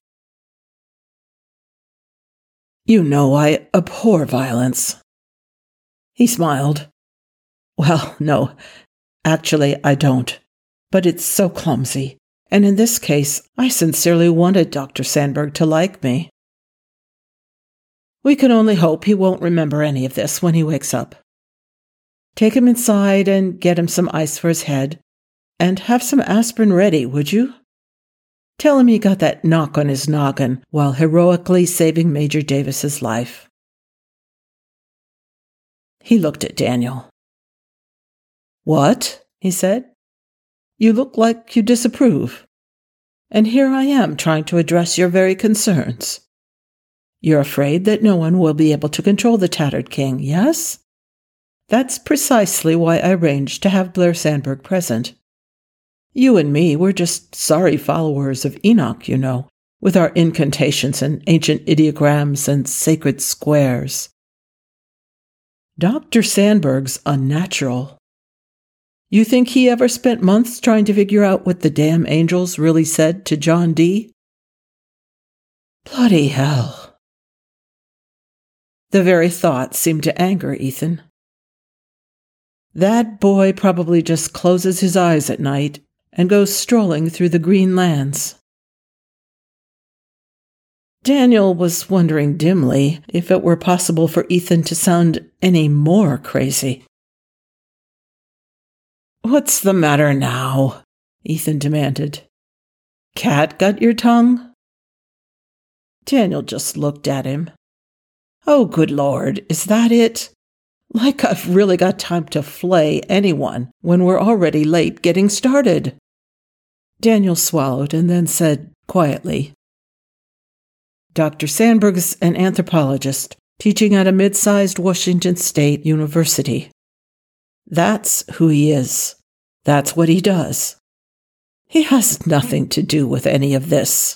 "You know I abhor violence." He smiled. "Well, no, actually I don't. But it's so clumsy, and in this case I sincerely wanted Dr. Sandberg to like me. We can only hope he won't remember any of this when he wakes up. Take him inside and get him some ice for his head, and have some aspirin ready, would you? Tell him he got that knock on his noggin while heroically saving Major Davis's life." He looked at Daniel. "What?" he said. "You look like you disapprove. And here I am trying to address your very concerns. You're afraid that no one will be able to control the Tattered King, yes? That's precisely why I arranged to have Blair Sandberg present. You and me were just sorry followers of Enoch, you know, with our incantations and ancient ideograms and sacred squares. Dr. Sandberg's unnatural. You think he ever spent months trying to figure out what the damn angels really said to John Dee? Bloody hell." The very thought seemed to anger Ethan. That boy probably just closes his eyes at night and goes strolling through the green lands. Daniel was wondering dimly if it were possible for Ethan to sound any more crazy. "What's the matter now?" Ethan demanded. "Cat got your tongue?" Daniel just looked at him. "Oh, good Lord, is that it? Like I've really got time to flay anyone when we're already late getting started." Daniel swallowed and then said quietly, "Dr. Sandberg's an anthropologist teaching at a mid-sized Washington State university. That's who he is. That's what he does. He has nothing to do with any of this."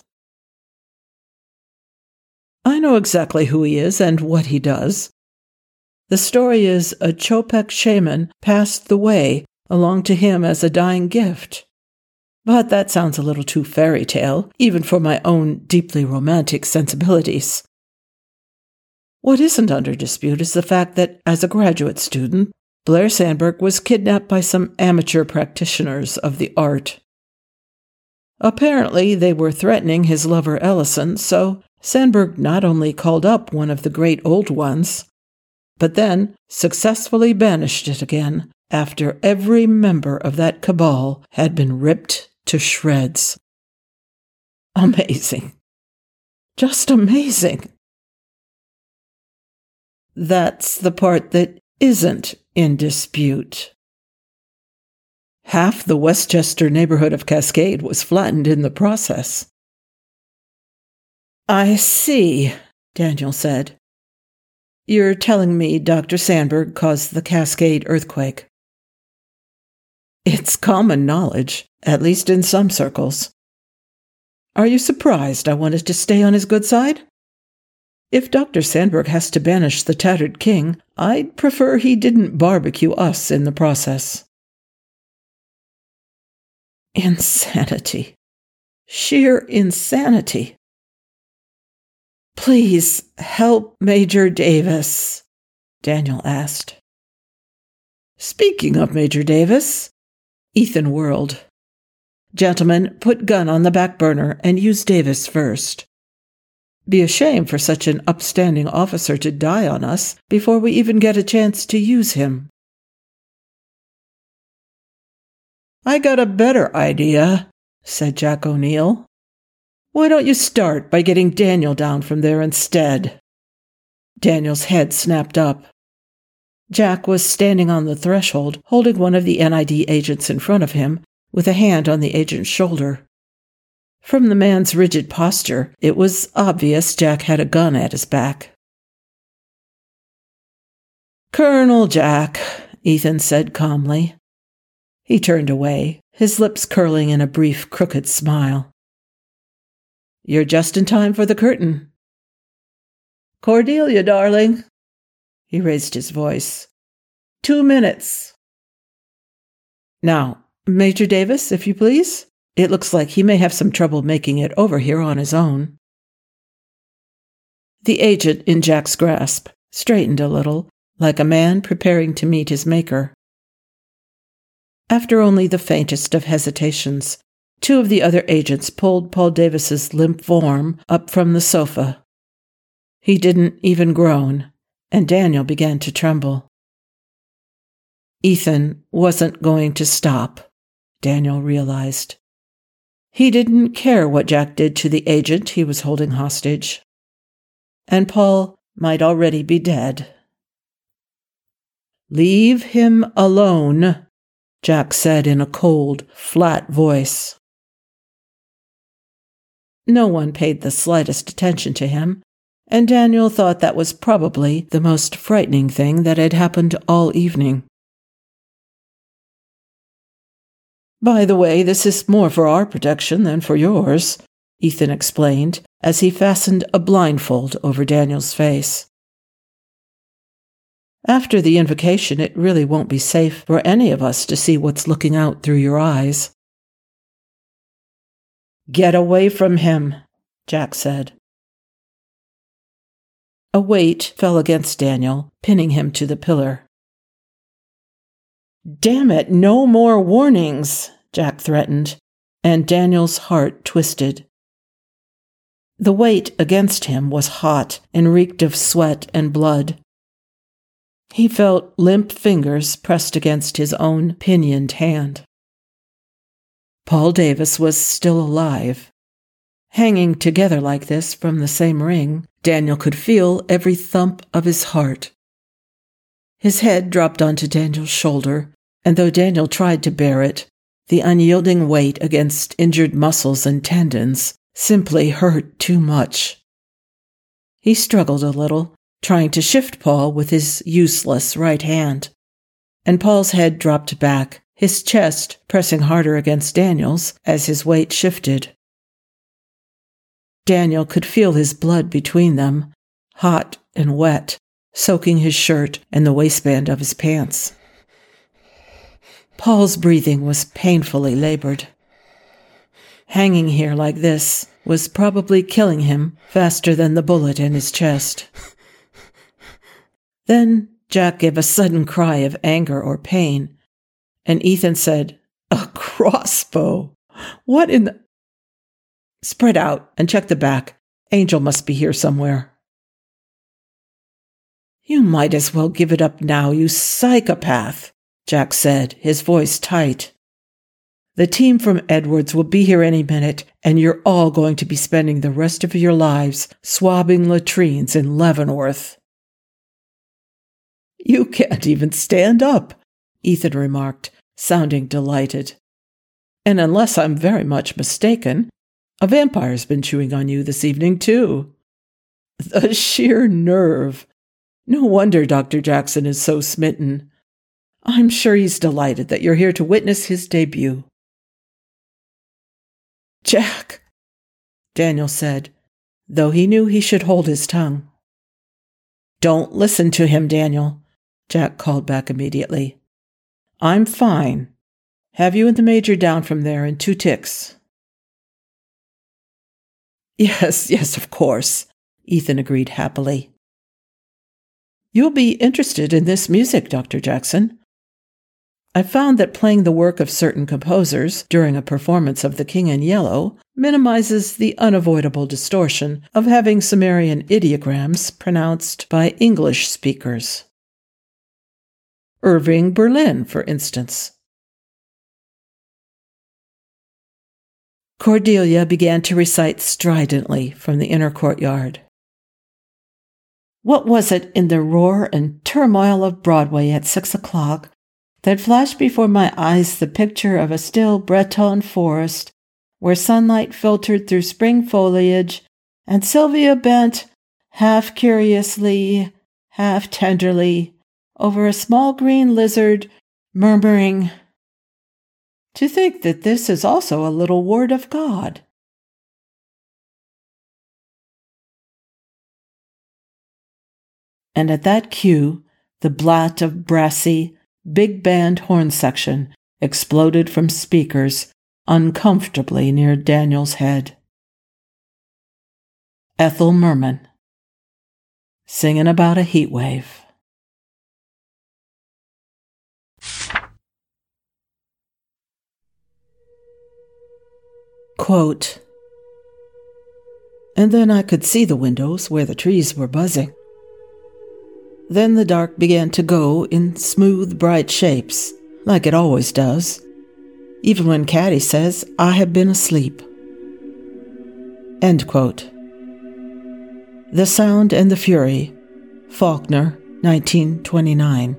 "I know exactly who he is and what he does. The story is a Chopek shaman passed the way along to him as a dying gift. But that sounds a little too fairy tale, even for my own deeply romantic sensibilities." What isn't under dispute is the fact that, as a graduate student, Blair Sandberg was kidnapped by some amateur practitioners of the art. Apparently, they were threatening his lover Ellison, so Sandberg not only called up one of the great old ones, but then successfully banished it again after every member of that cabal had been ripped to shreds. Amazing. Just amazing. That's the part that isn't in dispute. Half the Westchester neighborhood of Cascade was flattened in the process. I see, Daniel said. You're telling me Dr. Sandberg caused the Cascade earthquake. It's common knowledge, at least in some circles. Are you surprised I wanted to stay on his good side? If Dr. Sandberg has to banish the Tattered King, I'd prefer he didn't barbecue us in the process. Insanity. Sheer insanity. Please help Major Davis, Daniel asked. Speaking of Major Davis, Ethan whirled. Gentlemen, put gun on the back burner and use Davis first. Be a shame for such an upstanding officer to die on us before we even get a chance to use him. I got a better idea, said Jack O'Neill. Why don't you start by getting Daniel down from there instead? Daniel's head snapped up. Jack was standing on the threshold, holding one of the NID agents in front of him, with a hand on the agent's shoulder. From the man's rigid posture, it was obvious Jack had a gun at his back. Colonel Jack, Ethan said calmly. He turned away, his lips curling in a brief, crooked smile. You're just in time for the curtain. Cordelia, darling. He raised his voice. 2 minutes. Now, Major Davis, if you please. It looks like he may have some trouble making it over here on his own. The agent in Jack's grasp straightened a little, like a man preparing to meet his maker. After only the faintest of hesitations, 2 of the other agents pulled Paul Davis's limp form up from the sofa. He didn't even groan, and Daniel began to tremble. Ethan wasn't going to stop, Daniel realized. He didn't care what Jack did to the agent he was holding hostage. And Paul might already be dead. Leave him alone, Jack said in a cold, flat voice. No one paid the slightest attention to him, and Daniel thought that was probably the most frightening thing that had happened all evening. By the way, this is more for our protection than for yours, Ethan explained as he fastened a blindfold over Daniel's face. After the invocation, it really won't be safe for any of us to see what's looking out through your eyes. Get away from him, Jack said. A weight fell against Daniel, pinning him to the pillar. Damn it, no more warnings, Jack threatened, and Daniel's heart twisted. The weight against him was hot and reeked of sweat and blood. He felt limp fingers pressed against his own pinioned hand. Paul Davis was still alive. Hanging together like this from the same ring, Daniel could feel every thump of his heart. His head dropped onto Daniel's shoulder, and though Daniel tried to bear it, the unyielding weight against injured muscles and tendons simply hurt too much. He struggled a little, trying to shift Paul with his useless right hand, and Paul's head dropped back, his chest pressing harder against Daniel's as his weight shifted. Daniel could feel his blood between them, hot and wet, soaking his shirt and the waistband of his pants. Paul's breathing was painfully labored. Hanging here like this was probably killing him faster than the bullet in his chest. Then Jack gave a sudden cry of anger or pain, and Ethan said, "A crossbow? What in the—" "Spread out and check the back. Angel must be here somewhere." "You might as well give it up now, you psychopath," Jack said, his voice tight. "The team from Edwards will be here any minute, and you're all going to be spending the rest of your lives swabbing latrines in Leavenworth." "You can't even stand up," Ethan remarked, sounding delighted. "And unless I'm very much mistaken, a vampire's been chewing on you this evening, too." The sheer nerve! No wonder Dr. Jackson is so smitten. I'm sure he's delighted that you're here to witness his debut. "Jack," Daniel said, though he knew he should hold his tongue. "Don't listen to him, Daniel," Jack called back immediately. "I'm fine. Have you and the Major down from there in 2 ticks?" Yes, of course," Ethan agreed happily. "You'll be interested in this music, Dr. Jackson. I found that playing the work of certain composers during a performance of The King in Yellow minimizes the unavoidable distortion of having Sumerian ideograms pronounced by English speakers. Irving Berlin, for instance." Cordelia began to recite stridently from the inner courtyard. "What was it in the roar and turmoil of Broadway at 6 o'clock that flashed before my eyes the picture of a still Breton forest where sunlight filtered through spring foliage, and Sylvia bent, half curiously, half tenderly, over a small green lizard, murmuring, 'To think that this is also a little word of God.'" And at that cue, the blat of brassy, big band horn section exploded from speakers uncomfortably near Daniel's head. Ethel Merman, singing about a heat wave. Quote, "And then I could see the windows where the trees were buzzing. Then the dark began to go in smooth, bright shapes, like it always does, even when Caddy says I have been asleep." End quote. The Sound and the Fury, Faulkner, 1929.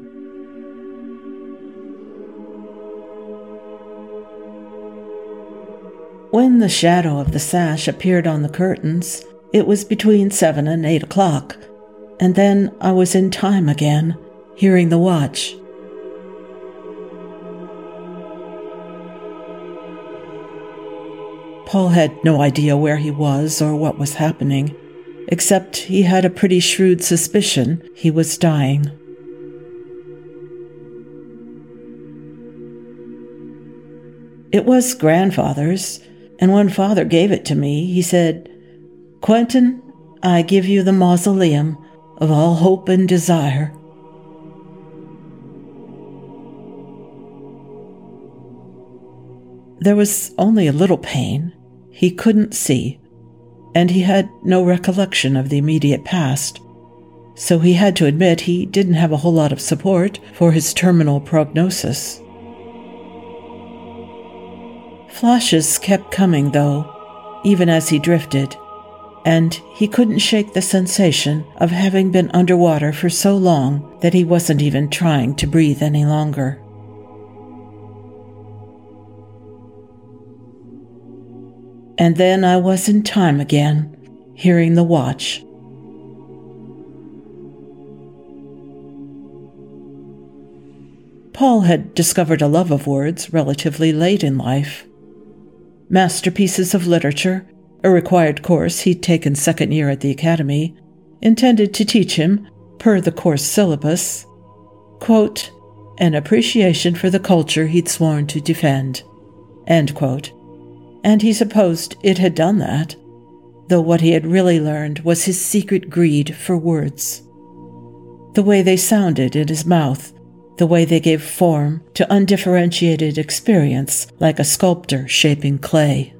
When the shadow of the sash appeared on the curtains, it was between 7 and 8 o'clock, and then I was in time again, hearing the watch. Paul had no idea where he was or what was happening, except he had a pretty shrewd suspicion he was dying. It was grandfather's, and when Father gave it to me, he said, "Quentin, I give you the mausoleum of all hope and desire." There was only a little pain. He couldn't see, and he had no recollection of the immediate past, so he had to admit he didn't have a whole lot of support for his terminal prognosis. Flashes kept coming, though, even as he drifted, and he couldn't shake the sensation of having been underwater for so long that he wasn't even trying to breathe any longer. And then I was in time again, hearing the watch. Paul had discovered a love of words relatively late in life. Masterpieces of literature, a required course he'd taken second year at the academy, intended to teach him, per the course syllabus, quote, "an appreciation for the culture he'd sworn to defend," end quote. And he supposed it had done that, though what he had really learned was his secret greed for words. the way they sounded in his mouth, the way they gave form to undifferentiated experience like a sculptor shaping clay.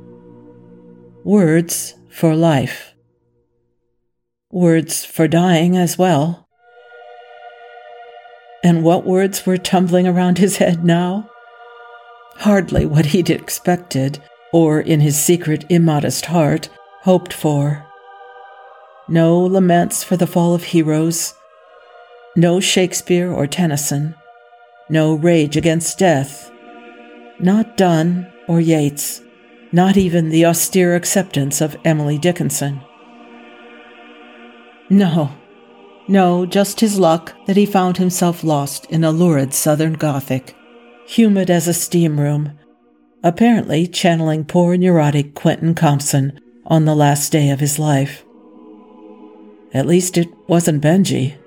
Words for life. Words for dying as well. And what words were tumbling around his head now? Hardly what he'd expected, or in his secret immodest heart, hoped for. No laments for the fall of heroes, no Shakespeare or Tennyson, no Rage Against Death, not Donne or Yeats, not even the austere acceptance of Emily Dickinson. No, just his luck that he found himself lost in a lurid Southern Gothic, humid as a steam room, apparently channeling poor neurotic Quentin Compson on the last day of his life. At least it wasn't Benji.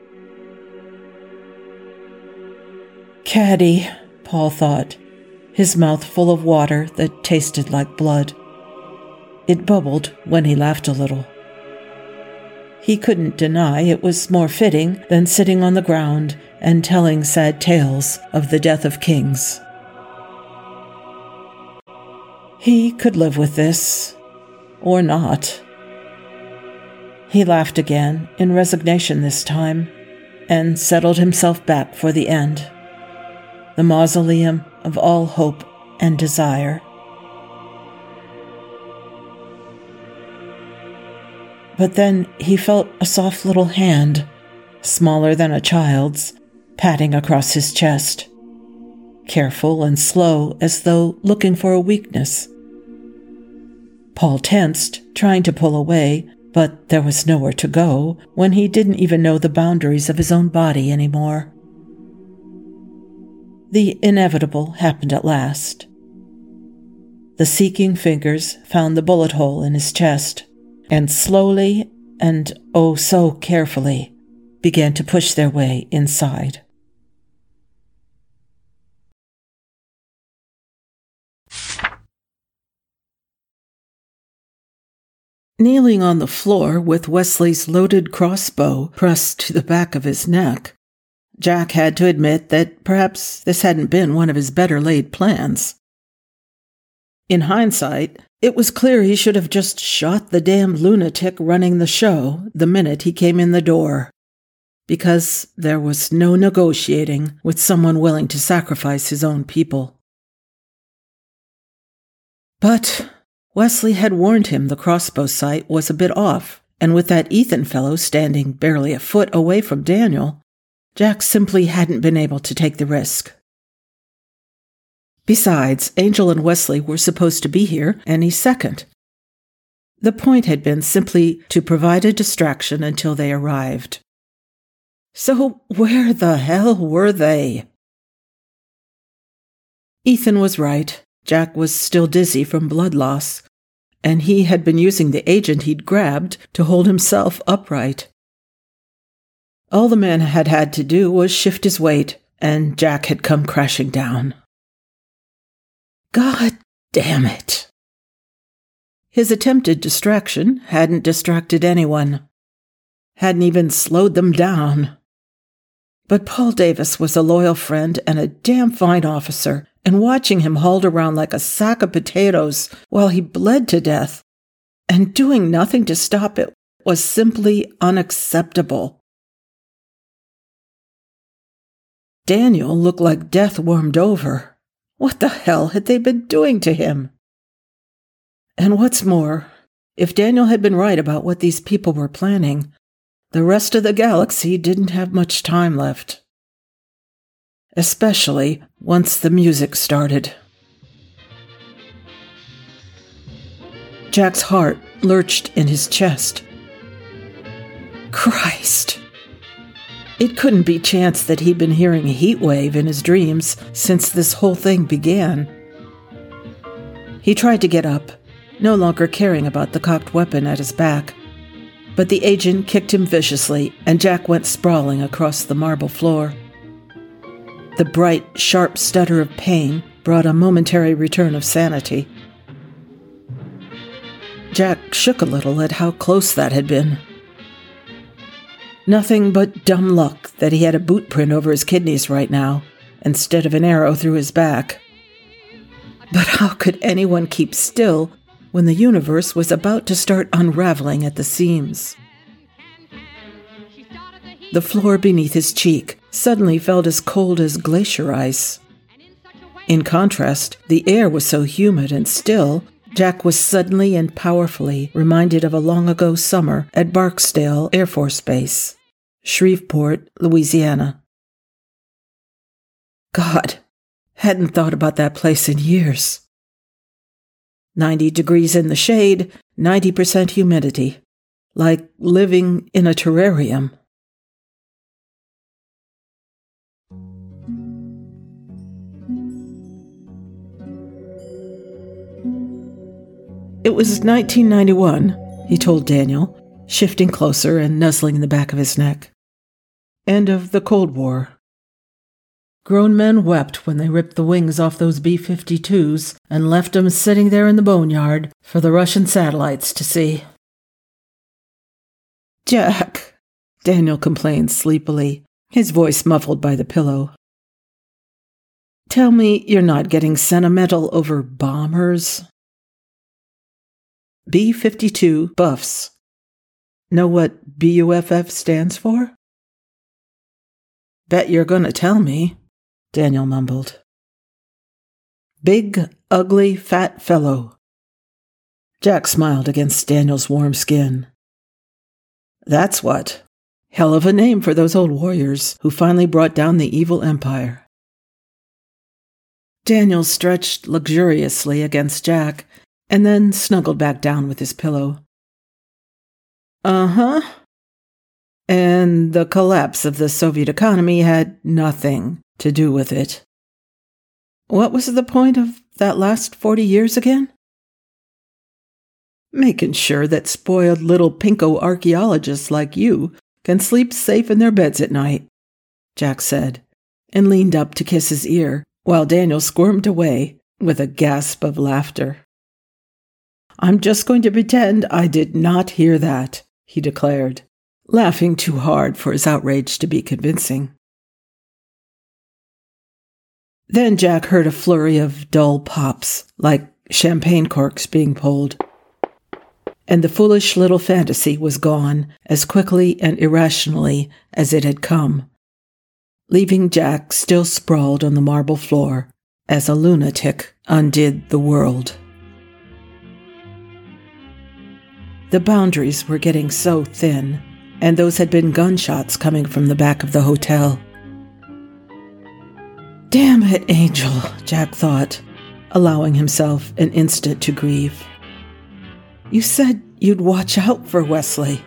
Caddy, Paul thought, his mouth full of water that tasted like blood. It bubbled when he laughed a little. He couldn't deny it was more fitting than sitting on the ground and telling sad tales of the death of kings. He could live with this, or not. He laughed again, in resignation this time, and settled himself back for the end, the mausoleum of all hope and desire. But then he felt a soft little hand, smaller than a child's, patting across his chest, careful and slow as though looking for a weakness. Paul tensed, trying to pull away, but there was nowhere to go when he didn't even know the boundaries of his own body anymore. The inevitable happened at last. The seeking fingers found the bullet hole in his chest, and slowly, and oh so carefully, began to push their way inside. Kneeling on the floor with Wesley's loaded crossbow pressed to the back of his neck, Jack had to admit that perhaps this hadn't been one of his better-laid plans. In hindsight, it was clear he should have just shot the damn lunatic running the show the minute he came in the door, because there was no negotiating with someone willing to sacrifice his own people. But Wesley had warned him the crossbow sight was a bit off, and with that Ethan fellow standing barely a foot away from Daniel, Jack simply hadn't been able to take the risk. Besides, Angel and Wesley were supposed to be here any second. The point had been simply to provide a distraction until they arrived. So where the hell were they? Ethan was right. Jack was still dizzy from blood loss, and he had been using the agent he'd grabbed to hold himself upright. All the man had had to do was shift his weight, and Jack had come crashing down. God damn it! His attempted distraction hadn't distracted anyone, hadn't even slowed them down. But Paul Davis was a loyal friend and a damn fine officer, and watching him hauled around like a sack of potatoes while he bled to death, and doing nothing to stop it, was simply unacceptable. Daniel looked like death warmed over. What the hell had they been doing to him? And what's more, if Daniel had been right about what these people were planning, the rest of the galaxy didn't have much time left. Especially once the music started. Jack's heart lurched in his chest. Christ! It couldn't be chance that he'd been hearing Heatwave in his dreams since this whole thing began. He tried to get up, no longer caring about the cocked weapon at his back, but the agent kicked him viciously, and Jack went sprawling across the marble floor. The bright, sharp stutter of pain brought a momentary return of sanity. Jack shook a little at how close that had been. Nothing but dumb luck that he had a boot print over his kidneys right now, instead of an arrow through his back. But how could anyone keep still when the universe was about to start unraveling at the seams? The floor beneath his cheek suddenly felt as cold as glacier ice. In contrast, the air was so humid and still, Jack was suddenly and powerfully reminded of a long-ago summer at Barksdale Air Force Base, Shreveport, Louisiana. God, hadn't thought about that place in years. 90 degrees in the shade, 90% humidity, like living in a terrarium. It was 1991, he told Daniel, shifting closer and nuzzling in the back of his neck. End of the Cold War. Grown men wept when they ripped the wings off those B-52s and left them sitting there in the boneyard for the Russian satellites to see. Jack, Daniel complained sleepily, his voice muffled by the pillow. Tell me you're not getting sentimental over bombers. B-52 Buffs. Know what BUFF stands for? Bet you're gonna tell me, Daniel mumbled. Big, ugly, fat fellow. Jack smiled against Daniel's warm skin. That's what. Hell of a name for those old warriors who finally brought down the evil empire. Daniel stretched luxuriously against Jack and then snuggled back down with his pillow. Uh-huh. And the collapse of the Soviet economy had nothing to do with it. What was the point of that last 40 years again? Making sure that spoiled little pinko archaeologists like you can sleep safe in their beds at night, Jack said, and leaned up to kiss his ear while Daniel squirmed away with a gasp of laughter. I'm just going to pretend I did not hear that, he declared, laughing too hard for his outrage to be convincing. Then Jack heard a flurry of dull pops, like champagne corks being pulled. And the foolish little fantasy was gone as quickly and irrationally as it had come, leaving Jack still sprawled on the marble floor as a lunatic undid the world. The boundaries were getting so thin, and those had been gunshots coming from the back of the hotel. Damn it, Angel, Jack thought, allowing himself an instant to grieve. You said you'd watch out for Wesley.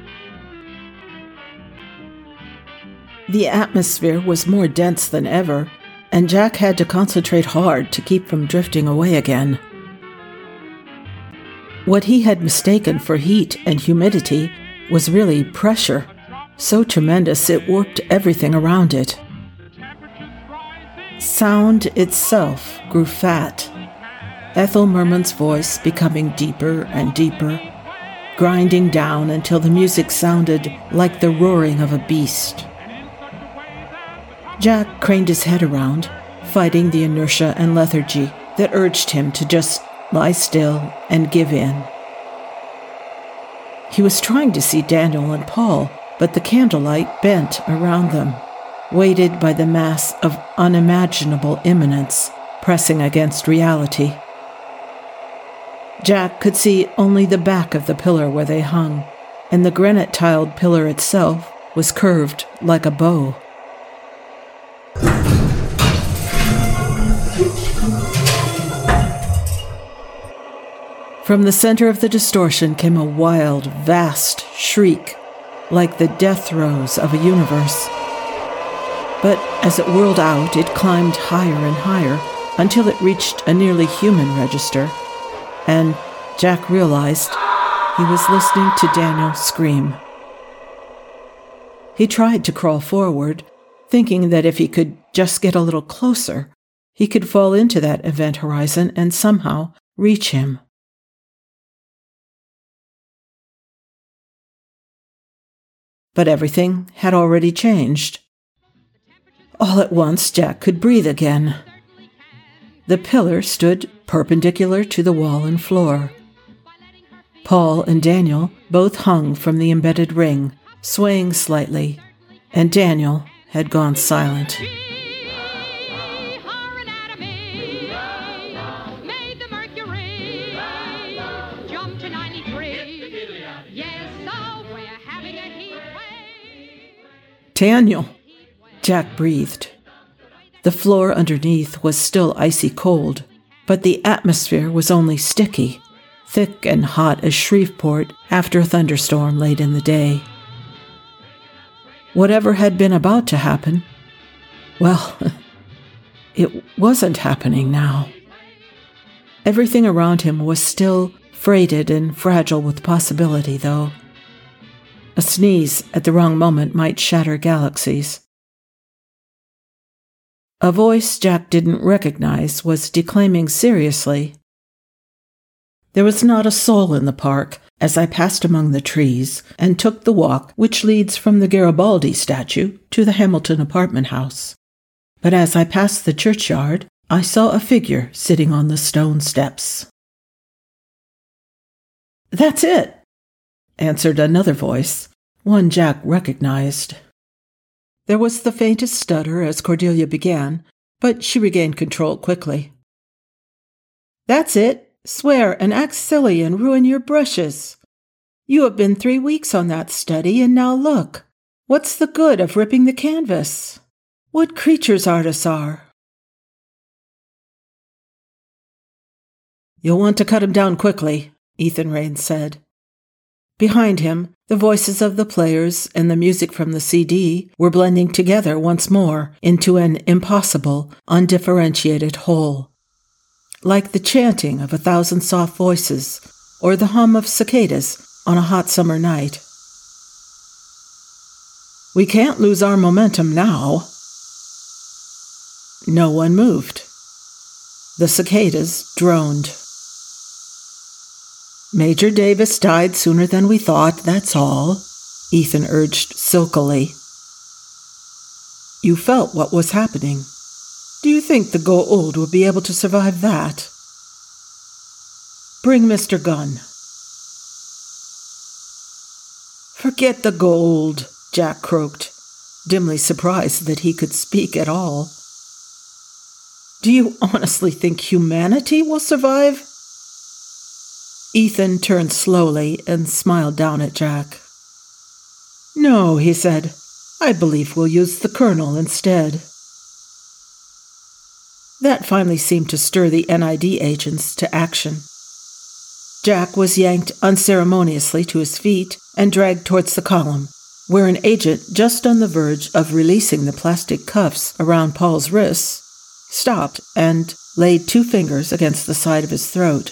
The atmosphere was more dense than ever, and Jack had to concentrate hard to keep from drifting away again. What he had mistaken for heat and humidity was really pressure, so tremendous it warped everything around it. Sound itself grew fat, Ethel Merman's voice becoming deeper and deeper, grinding down until the music sounded like the roaring of a beast. Jack craned his head around, fighting the inertia and lethargy that urged him to just lie still and give in. He was trying to see Daniel and Paul, but the candlelight bent around them, weighted by the mass of unimaginable imminence pressing against reality. Jack could see only the back of the pillar where they hung, and the granite-tiled pillar itself was curved like a bow. From the center of the distortion came a wild, vast shriek, like the death throes of a universe. But as it whirled out, it climbed higher and higher until it reached a nearly human register, and Jack realized he was listening to Daniel scream. He tried to crawl forward, thinking that if he could just get a little closer, he could fall into that event horizon and somehow reach him. But everything had already changed. All at once, Jack could breathe again. The pillar stood perpendicular to the wall and floor. Paul and Daniel both hung from the embedded ring, swaying slightly, and Daniel had gone silent. Daniel! Jack breathed. The floor underneath was still icy cold, but the atmosphere was only sticky, thick and hot as Shreveport after a thunderstorm late in the day. Whatever had been about to happen, well, it wasn't happening now. Everything around him was still freighted and fragile with possibility, though. A sneeze at the wrong moment might shatter galaxies. A voice Jack didn't recognize was declaiming seriously. There was not a soul in the park as I passed among the trees and took the walk which leads from the Garibaldi statue to the Hamilton apartment house. But as I passed the churchyard, I saw a figure sitting on the stone steps. "That's it," answered another voice, one Jack recognized. There was the faintest stutter as Cordelia began, but she regained control quickly. "That's it. Swear and act silly and ruin your brushes. You have been 3 weeks on that study, and now look. What's the good of ripping the canvas? What creatures artists are." "You'll want to cut him down quickly," Ethan Raines said. Behind him, the voices of the players and the music from the CD were blending together once more into an impossible, undifferentiated whole, like the chanting of 1,000 soft voices or the hum of cicadas on a hot summer night. "We can't lose our momentum now." No one moved. The cicadas droned. "Major Davis died sooner than we thought, that's all," Ethan urged silkily. "You felt what was happening. Do you think the Goa'uld would be able to survive that?" "Bring Mr. Gunn." "Forget the Goa'uld," Jack croaked, dimly surprised that he could speak at all. "Do you honestly think humanity will survive?" Ethan turned slowly and smiled down at Jack. "No," he said. "I believe we'll use the Colonel instead." That finally seemed to stir the NID agents to action. Jack was yanked unceremoniously to his feet and dragged towards the column, where an agent just on the verge of releasing the plastic cuffs around Paul's wrists stopped and laid 2 fingers against the side of his throat.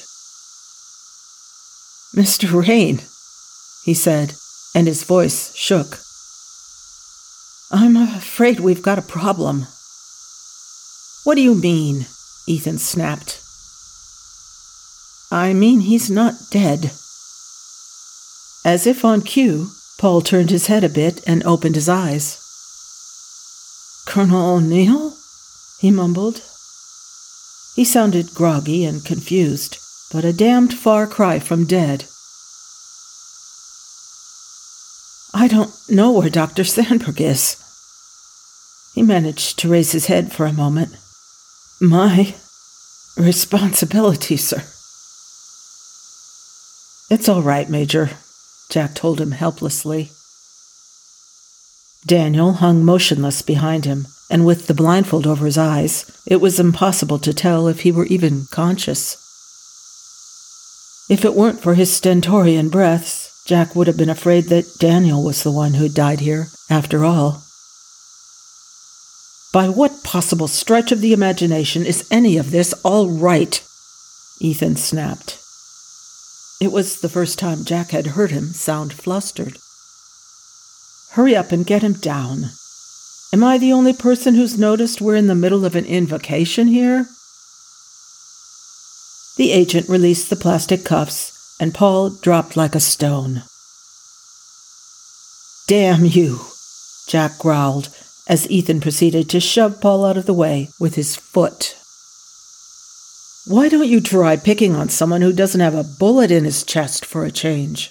"Mr. Raine," he said, and his voice shook. "I'm afraid we've got a problem." "What do you mean?" Ethan snapped. "I mean he's not dead." As if on cue, Paul turned his head a bit and opened his eyes. "Colonel O'Neill?" he mumbled. He sounded groggy and confused, but a damned far cry from dead. "I don't know where Dr. Sandberg is." He managed to raise his head for a moment. "My responsibility, sir." "It's all right, Major," Jack told him helplessly. Daniel hung motionless behind him, and with the blindfold over his eyes, it was impossible to tell if he were even conscious. If it weren't for his stentorian breaths, Jack would have been afraid that Daniel was the one who'd died here, after all. "By what possible stretch of the imagination is any of this all right?" Ethan snapped. It was the first time Jack had heard him sound flustered. "Hurry up and get him down. Am I the only person who's noticed we're in the middle of an invocation here?" The agent released the plastic cuffs, and Paul dropped like a stone. Damn you, Jack growled as Ethan proceeded to shove Paul out of the way with his foot. Why don't you try picking on someone who doesn't have a bullet in his chest for a change?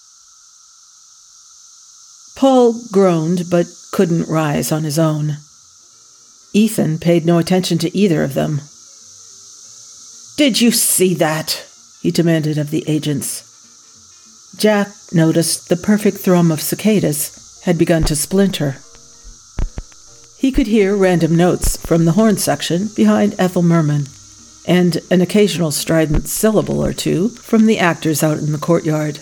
Paul groaned but couldn't rise on his own. Ethan paid no attention to either of them. Did you see that? He demanded of the agents. Jack noticed the perfect thrum of cicadas had begun to splinter. He could hear random notes from the horn section behind Ethel Merman, and an occasional strident syllable or two from the actors out in the courtyard.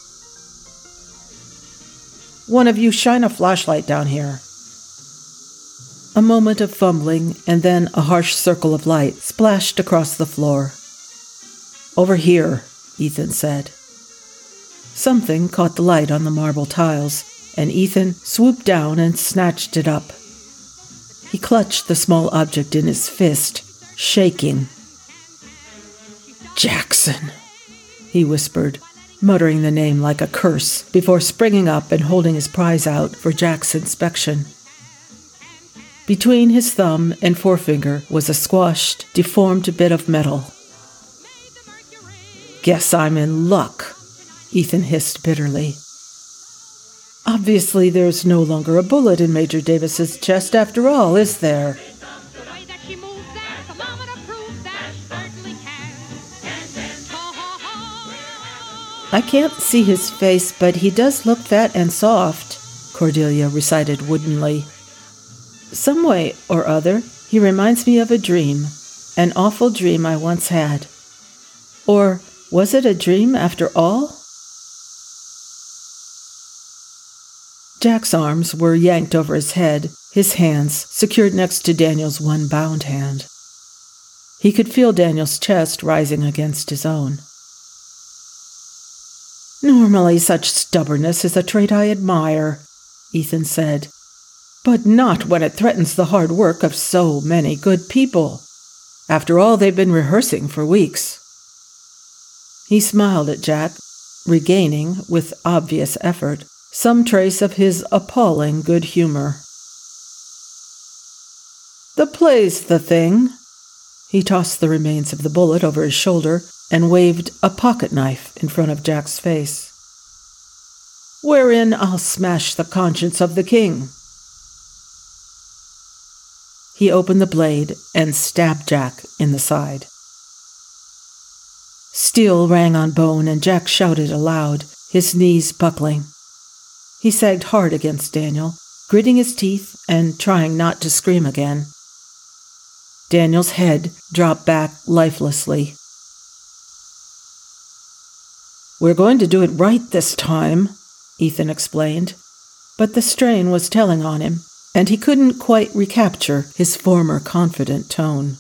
One of you shine a flashlight down here. A moment of fumbling, and then a harsh circle of light splashed across the floor. Over here, Ethan said. Something caught the light on the marble tiles, and Ethan swooped down and snatched it up. He clutched the small object in his fist, shaking. Jackson, he whispered, muttering the name like a curse before springing up and holding his prize out for Jack's inspection. Between his thumb and forefinger was a squashed, deformed bit of metal. Guess I'm in luck, Ethan hissed bitterly. Obviously, there's no longer a bullet in Major Davis's chest after all, is there? I can't see his face, but he does look fat and soft, Cordelia recited woodenly. Some way or other, he reminds me of a dream, an awful dream I once had. Or was it a dream after all? Jack's arms were yanked over his head, his hands secured next to Daniel's one bound hand. He could feel Daniel's chest rising against his own. Normally such stubbornness is a trait I admire, Ethan said, but not when it threatens the hard work of so many good people. After all, they've been rehearsing for weeks. He smiled at Jack, regaining, with obvious effort, some trace of his appalling good humor. The play's the thing. He tossed the remains of the bullet over his shoulder and waved a pocket knife in front of Jack's face. Wherein I'll smash the conscience of the king. He opened the blade and stabbed Jack in the side. Steel rang on bone, and Jack shouted aloud, his knees buckling. He sagged hard against Daniel, gritting his teeth and trying not to scream again. Daniel's head dropped back lifelessly. We're going to do it right this time, Ethan explained, but the strain was telling on him, and he couldn't quite recapture his former confident tone.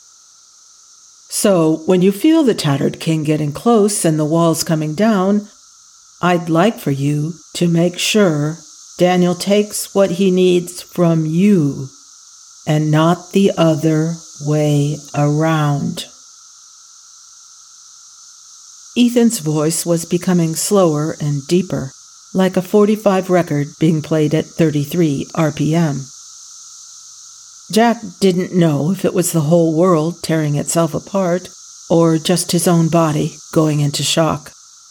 So, when you feel the tattered king getting close and the walls coming down, I'd like for you to make sure Daniel takes what he needs from you, and not the other way around. Ethan's voice was becoming slower and deeper, like a 45 record being played at 33 RPM. Jack didn't know if it was the whole world tearing itself apart, or just his own body going into shock.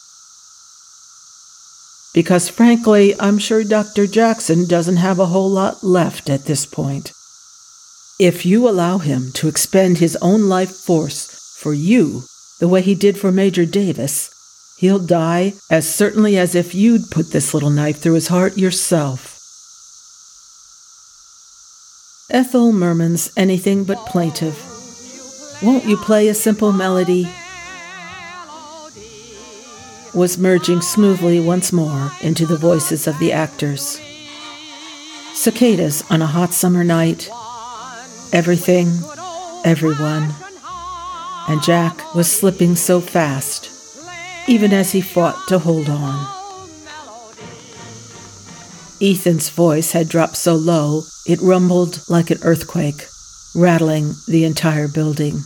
Because frankly, I'm sure Dr. Jackson doesn't have a whole lot left at this point. If you allow him to expend his own life force for you, the way he did for Major Davis, he'll die as certainly as if you'd put this little knife through his heart yourself. Ethel Merman's anything but plaintive. Won't you play a simple melody? Was merging smoothly once more into the voices of the actors. Cicadas on a hot summer night. Everything, everyone. And Jack was slipping so fast, even as he fought to hold on. Ethan's voice had dropped so low, it rumbled like an earthquake, rattling the entire building.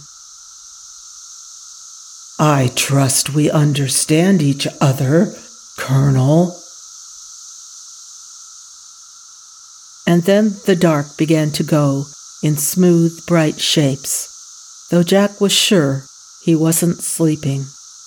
I trust we understand each other, Colonel. And then the dark began to go in smooth, bright shapes, though Jack was sure he wasn't sleeping.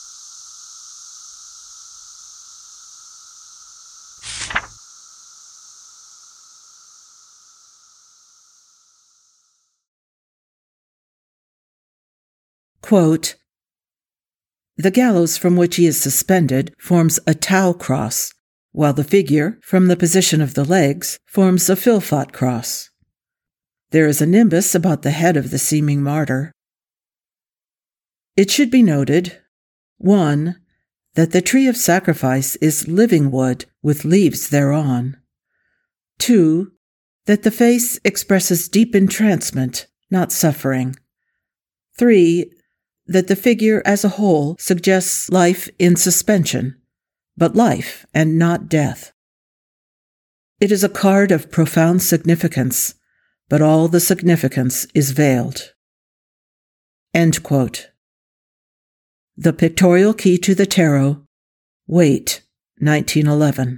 Quote, "The gallows from which he is suspended forms a Tau cross, while the figure, from the position of the legs, forms a Philpot cross. There is a nimbus about the head of the seeming martyr. It should be noted, 1. That the tree of sacrifice is living wood with leaves thereon. 2. That the face expresses deep entrancement, not suffering. 3. That the figure as a whole suggests life in suspension, but life and not death. It is a card of profound significance, but all the significance is veiled." End quote. The Pictorial Key to the Tarot, Waite, 1911.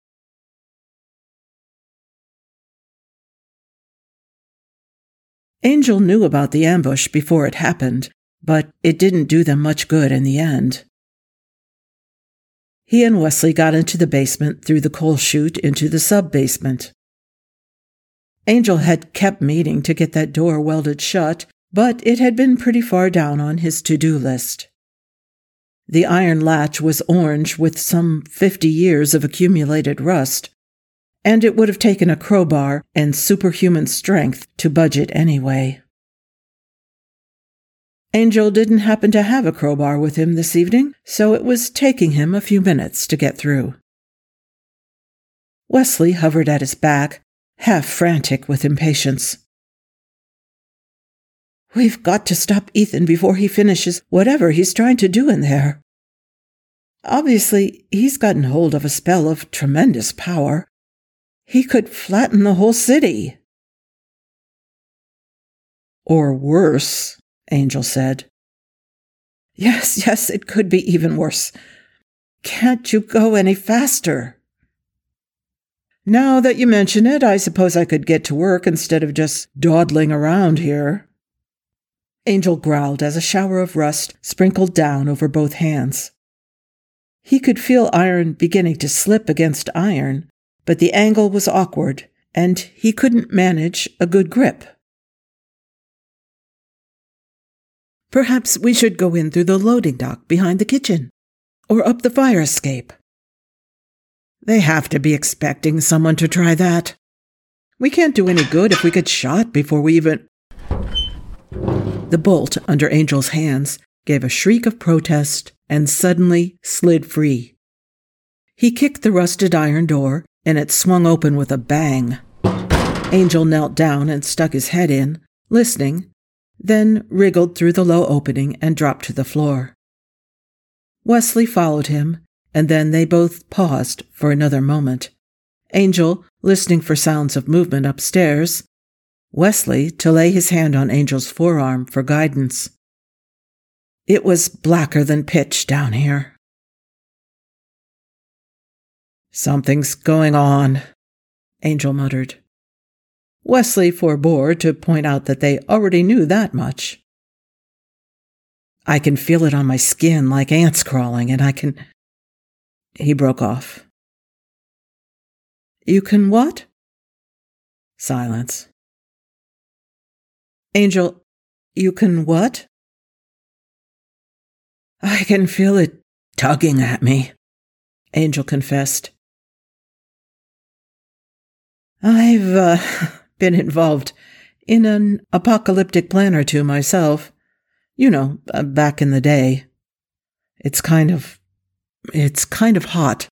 Angel knew about the ambush before it happened, but it didn't do them much good in the end. He and Wesley got into the basement through the coal chute into the sub-basement. Angel had kept meaning to get that door welded shut, but it had been pretty far down on his to-do list. The iron latch was orange with some 50 years of accumulated rust, and it would have taken a crowbar and superhuman strength to budge it anyway. Angel didn't happen to have a crowbar with him this evening, so it was taking him a few minutes to get through. Wesley hovered at his back, half frantic with impatience. "We've got to stop Ethan before he finishes whatever he's trying to do in there. Obviously, he's gotten hold of a spell of tremendous power. He could flatten the whole city." "Or worse," Angel said. Yes, it could be even worse. Can't you go any faster?" "Now that you mention it, I suppose I could get to work instead of just dawdling around here." Angel growled as a shower of rust sprinkled down over both hands. He could feel iron beginning to slip against iron, but the angle was awkward, and he couldn't manage a good grip. "Perhaps we should go in through the loading dock behind the kitchen, or up the fire escape." "They have to be expecting someone to try that. We can't do any good if we get shot before we even—" The bolt under Angel's hands gave a shriek of protest and suddenly slid free. He kicked the rusted iron door, and it swung open with a bang. Angel knelt down and stuck his head in, listening, then wriggled through the low opening and dropped to the floor. Wesley followed him, and then they both paused for another moment. Angel, listening for sounds of movement upstairs. Wesley, to lay his hand on Angel's forearm for guidance. It was blacker than pitch down here. "Something's going on," Angel muttered. Wesley forebore to point out that they already knew that much. "I can feel it on my skin like ants crawling, and I can—" He broke off. "You can what?" Silence. "Angel, you can what?" "I can feel it tugging at me," Angel confessed. "I've been involved in an apocalyptic plan or two myself. You know, back in the day. It's kind of hot."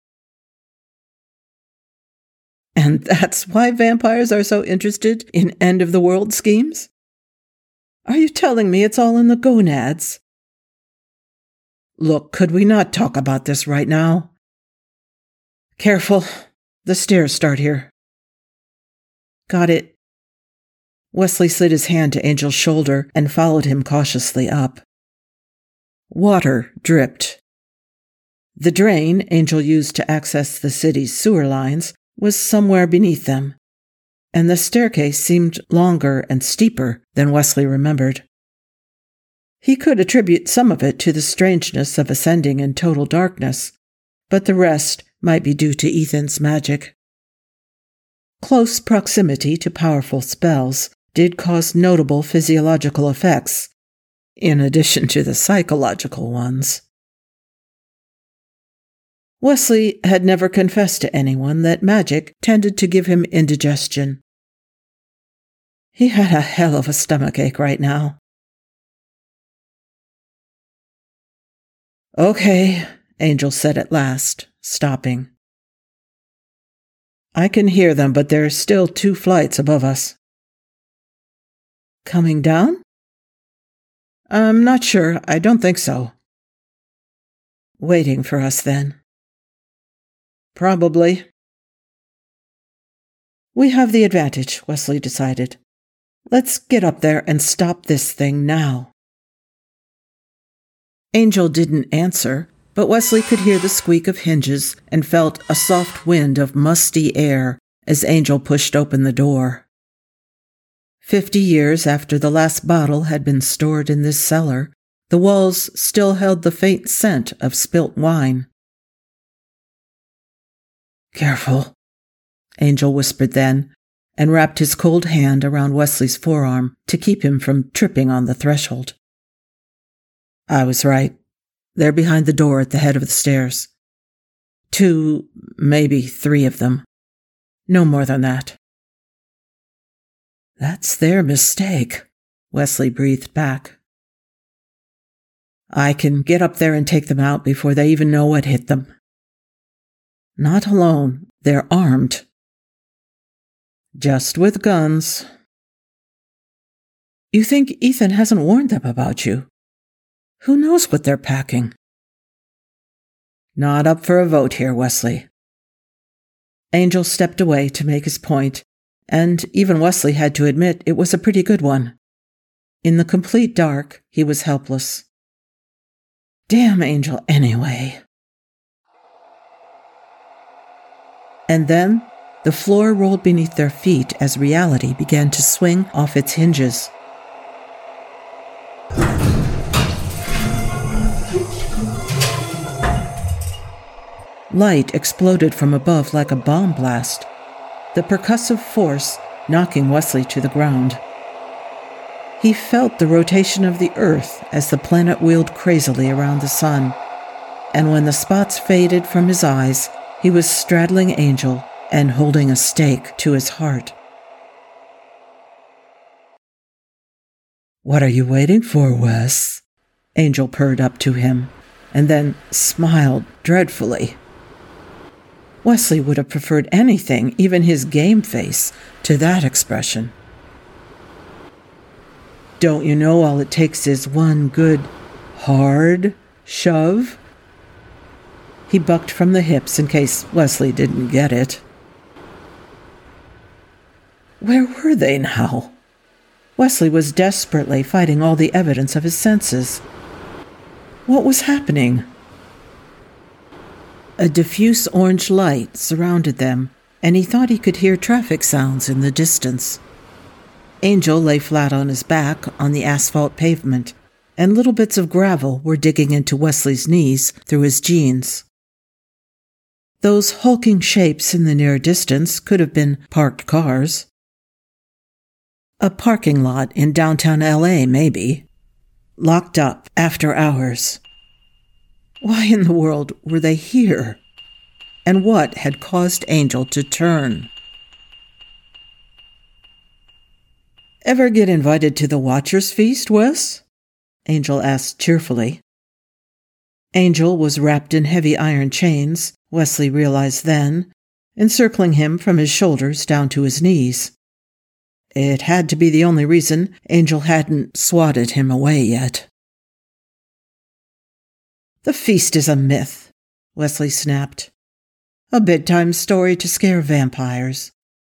"And that's why vampires are so interested in end-of-the-world schemes? Are you telling me it's all in the gonads?" "Look, could we not talk about this right now?" "Careful. The stairs start here." "Got it." Wesley slid his hand to Angel's shoulder and followed him cautiously up. Water dripped. The drain Angel used to access the city's sewer lines was somewhere beneath them, and the staircase seemed longer and steeper than Wesley remembered. He could attribute some of it to the strangeness of ascending in total darkness, but the rest might be due to Ethan's magic. Close proximity to powerful spells did cause notable physiological effects, in addition to the psychological ones. Wesley had never confessed to anyone that magic tended to give him indigestion. He had a hell of a stomachache right now. "Okay," Angel said at last, stopping. "I can hear them, but there are still 2 flights above us." "Coming down?" "I'm not sure. I don't think so." "Waiting for us, then?" "Probably." "We have the advantage," Wesley decided. "Let's get up there and stop this thing now." Angel didn't answer, but Wesley could hear the squeak of hinges and felt a soft wind of musty air as Angel pushed open the door. 50 years after the last bottle had been stored in this cellar, the walls still held the faint scent of spilt wine. "Careful," Angel whispered then, and wrapped his cold hand around Wesley's forearm to keep him from tripping on the threshold. "I was right. They're behind the door at the head of the stairs. 2, maybe 3 of them. No more than that." "That's their mistake," Wesley breathed back. "I can get up there and take them out before they even know what hit them." "Not alone. They're armed." "Just with guns." "You think Ethan hasn't warned them about you? Who knows what they're packing?" "Not up for a vote here, Wesley." Angel stepped away to make his point, and even Wesley had to admit it was a pretty good one. In the complete dark, he was helpless. Damn Angel anyway. And then, the floor rolled beneath their feet as reality began to swing off its hinges. Light exploded from above like a bomb blast, the percussive force knocking Wesley to the ground. He felt the rotation of the earth as the planet wheeled crazily around the sun, and when the spots faded from his eyes, he was straddling Angel and holding a stake to his heart. "What are you waiting for, Wes?" Angel purred up to him, and then smiled dreadfully. Wesley would have preferred anything, even his game face, to that expression. "Don't you know all it takes is one good, hard shove?" He bucked from the hips in case Wesley didn't get it. Where were they now? Wesley was desperately fighting all the evidence of his senses. What was happening? A diffuse orange light surrounded them, and he thought he could hear traffic sounds in the distance. Angel lay flat on his back on the asphalt pavement, and little bits of gravel were digging into Wesley's knees through his jeans. Those hulking shapes in the near distance could have been parked cars. A parking lot in downtown LA, maybe. Locked up after hours. Why in the world were they here? And what had caused Angel to turn? "Ever get invited to the Watcher's Feast, Wes?" Angel asked cheerfully. Angel was wrapped in heavy iron chains, Wesley realized then, encircling him from his shoulders down to his knees. It had to be the only reason Angel hadn't swatted him away yet. "The feast is a myth," Wesley snapped. "A bedtime story to scare vampires."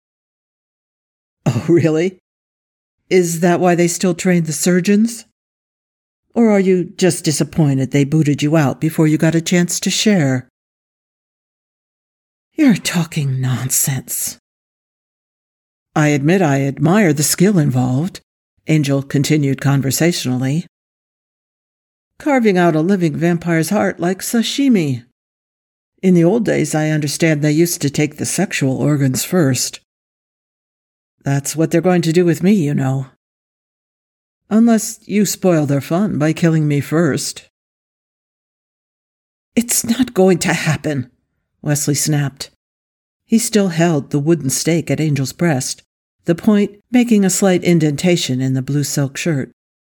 "Oh, really? Is that why they still train the surgeons? Or are you just disappointed they booted you out before you got a chance to share?" "You're talking nonsense." I admit I admire the skill involved, Angel continued conversationally. Carving out a living vampire's heart like sashimi. In the old days, I understand they used to take the sexual organs first. That's what they're going to do with me, you know. Unless you spoil their fun by killing me first. It's not going to happen, Wesley snapped. He still held the wooden stake at Angel's breast, the point making a slight indentation in the blue silk shirt.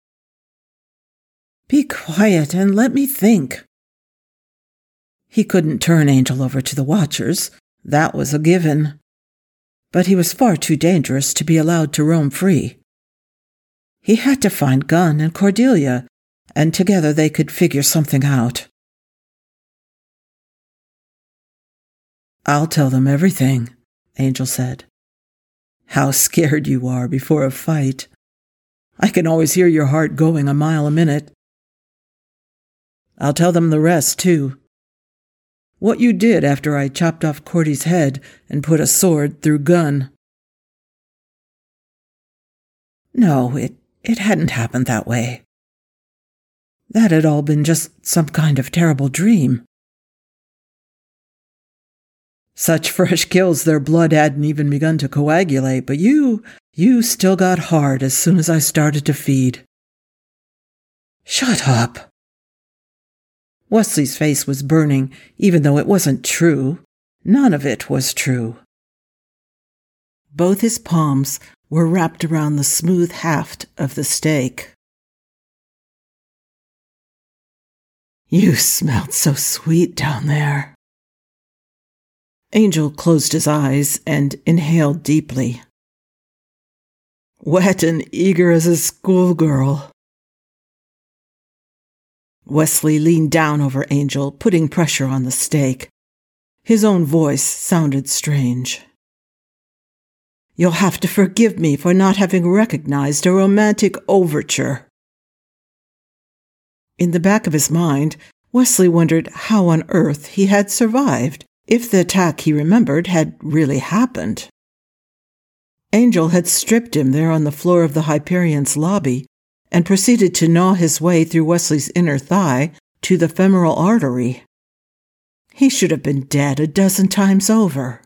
Be quiet and let me think. He couldn't turn Angel over to the Watchers. That was a given. But he was far too dangerous to be allowed to roam free. He had to find Gunn and Cordelia, and together they could figure something out. I'll tell them everything, Angel said. How scared you are before a fight. I can always hear your heart going a mile a minute. I'll tell them the rest, too. What you did after I chopped off Cordy's head and put a sword through Gunn. No, it hadn't happened that way. That had all been just some kind of terrible dream. Such fresh kills their blood hadn't even begun to coagulate, but you still got hard as soon as I started to feed. Shut up. Wesley's face was burning, even though it wasn't true. None of it was true. Both his palms were wrapped around the smooth haft of the stake. You smelled so sweet down there. Angel closed his eyes and inhaled deeply. Wet and eager as a schoolgirl. Wesley leaned down over Angel, putting pressure on the stake. His own voice sounded strange. You'll have to forgive me for not having recognized a romantic overture. In the back of his mind, Wesley wondered how on earth he had survived, if the attack he remembered had really happened. Angel had stripped him there on the floor of the Hyperion's lobby and proceeded to gnaw his way through Wesley's inner thigh to the femoral artery. He should have been dead a dozen times over.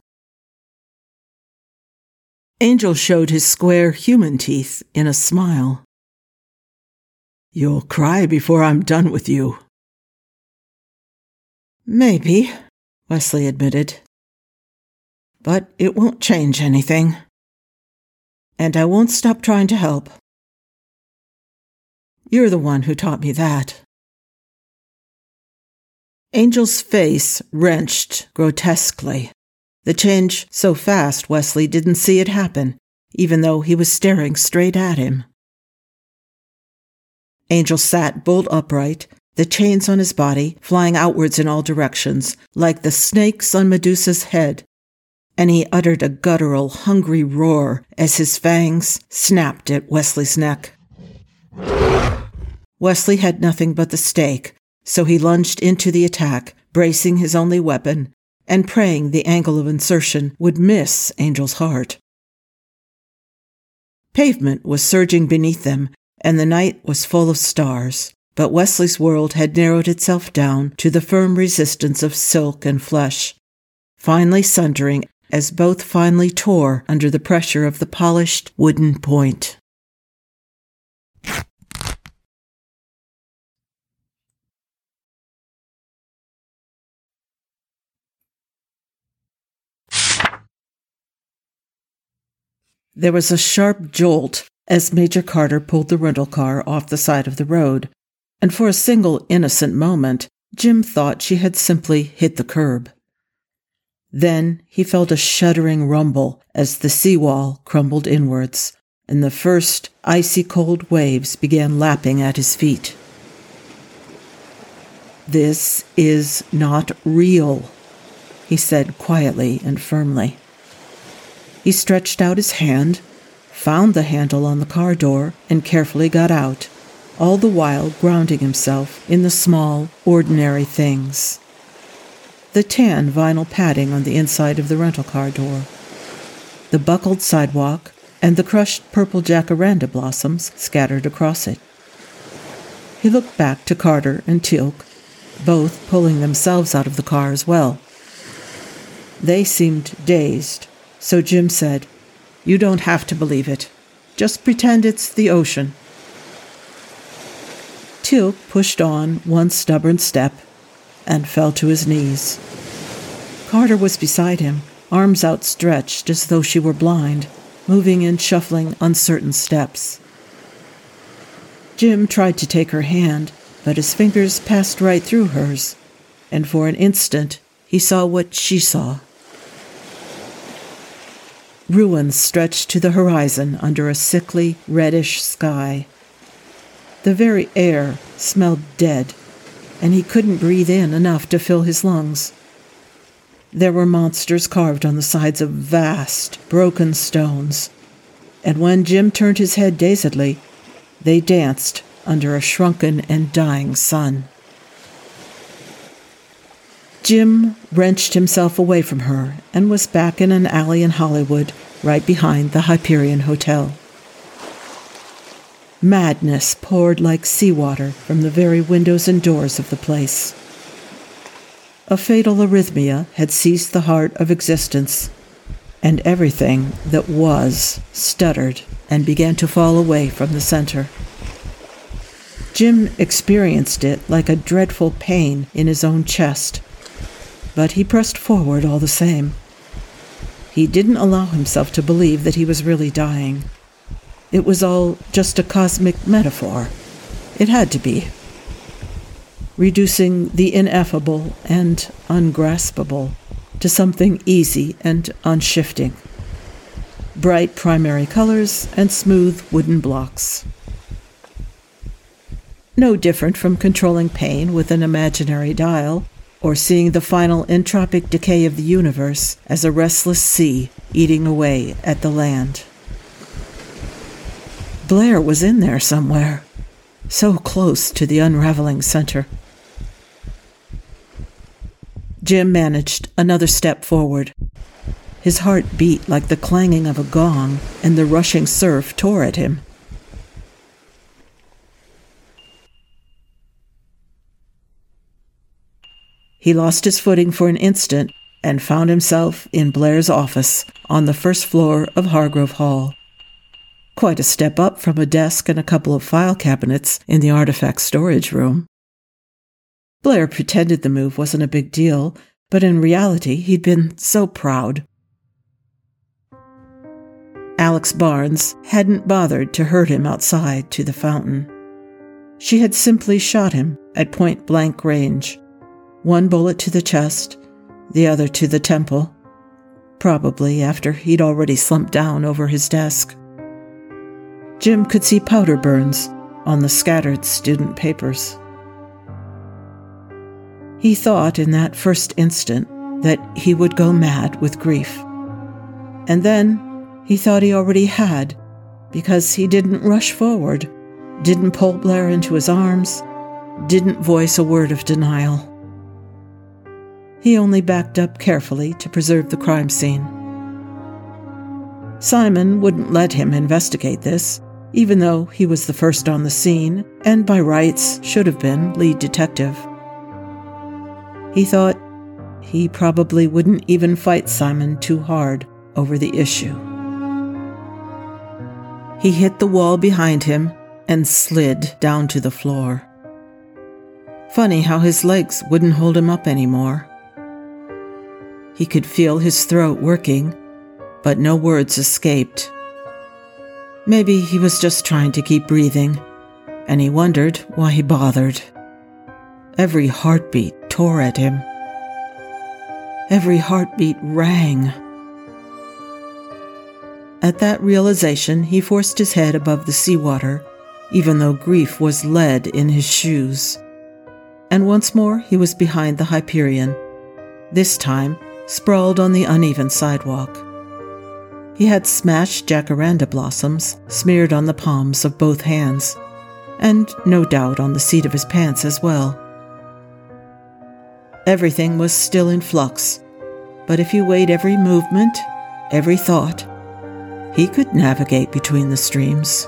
Angel showed his square human teeth in a smile. You'll cry before I'm done with you. Maybe, Wesley admitted. But it won't change anything. And I won't stop trying to help. You're the one who taught me that. Angel's face wrenched grotesquely. The change so fast Wesley didn't see it happen, even though he was staring straight at him. Angel sat bolt upright, the chains on his body flying outwards in all directions, like the snakes on Medusa's head, and he uttered a guttural, hungry roar as his fangs snapped at Wesley's neck. Wesley had nothing but the stake, so he lunged into the attack, bracing his only weapon, and praying the angle of insertion would miss Angel's heart. Pavement was surging beneath them, and the night was full of stars, but Wesley's world had narrowed itself down to the firm resistance of silk and flesh, finally sundering as both finally tore under the pressure of the polished wooden point. There was a sharp jolt as Major Carter pulled the rental car off the side of the road, and for a single innocent moment, Jim thought she had simply hit the curb. Then he felt a shuddering rumble as the seawall crumbled inwards, and the first icy-cold waves began lapping at his feet. This is not real, he said quietly and firmly. He stretched out his hand, found the handle on the car door, and carefully got out, all the while grounding himself in the small, ordinary things. The tan vinyl padding on the inside of the rental car door. the buckled sidewalk, and the crushed purple jacaranda blossoms scattered across it. He looked back to Carter and Teal'c, both pulling themselves out of the car as well. They seemed dazed, so Jim said, "You don't have to believe it. Just pretend it's the ocean." Teal'c pushed on one stubborn step and fell to his knees. Carter was beside him, arms outstretched as though she were blind, moving in shuffling, uncertain steps. Jim tried to take her hand, but his fingers passed right through hers, and for an instant he saw what she saw. Ruins stretched to the horizon under a sickly, reddish sky. The very air smelled dead, and he couldn't breathe in enough to fill his lungs. There were monsters carved on the sides of vast, broken stones, and when Jim turned his head dazedly, they danced under a shrunken and dying sun. Jim wrenched himself away from her and was back in an alley in Hollywood, right behind the Hyperion Hotel. Madness poured like seawater from the very windows and doors of the place. A fatal arrhythmia had seized the heart of existence, and everything that was stuttered and began to fall away from the center. Jim experienced it like a dreadful pain in his own chest, but he pressed forward all the same. He didn't allow himself to believe that he was really dying. It was all just a cosmic metaphor. It had to be. Reducing the ineffable and ungraspable to something easy and unshifting. Bright primary colors and smooth wooden blocks. No different from controlling pain with an imaginary dial, or seeing the final entropic decay of the universe as a restless sea eating away at the land. Blair was in there somewhere, so close to the unraveling center. Jim managed another step forward. His heart beat like the clanging of a gong, and the rushing surf tore at him. He lost his footing for an instant and found himself in Blair's office on the first floor of Hargrove Hall. Quite a step up from a desk and a couple of file cabinets in the artifact storage room. Blair pretended the move wasn't a big deal, but in reality he'd been so proud. Alex Barnes hadn't bothered to herd him outside to the fountain. She had simply shot him at point-blank range. One bullet to the chest, the other to the temple, probably after he'd already slumped down over his desk. Jim could see powder burns on the scattered student papers. He thought in that first instant that he would go mad with grief. And then he thought he already had, because he didn't rush forward, didn't pull Blair into his arms, didn't voice a word of denial. He only backed up carefully to preserve the crime scene. Simon wouldn't let him investigate this, even though he was the first on the scene and by rights should have been lead detective. He thought he probably wouldn't even fight Simon too hard over the issue. He hit the wall behind him and slid down to the floor. Funny how his legs wouldn't hold him up anymore. He could feel his throat working, but no words escaped. Maybe he was just trying to keep breathing, and he wondered why he bothered. Every heartbeat tore at him. Every heartbeat rang. At that realization, he forced his head above the seawater, even though grief was lead in his shoes. And once more he was behind the Hyperion, this time sprawled on the uneven sidewalk. He had smashed jacaranda blossoms smeared on the palms of both hands, and no doubt on the seat of his pants as well. Everything was still in flux, but if you weighed every movement, every thought, He could navigate between the streams.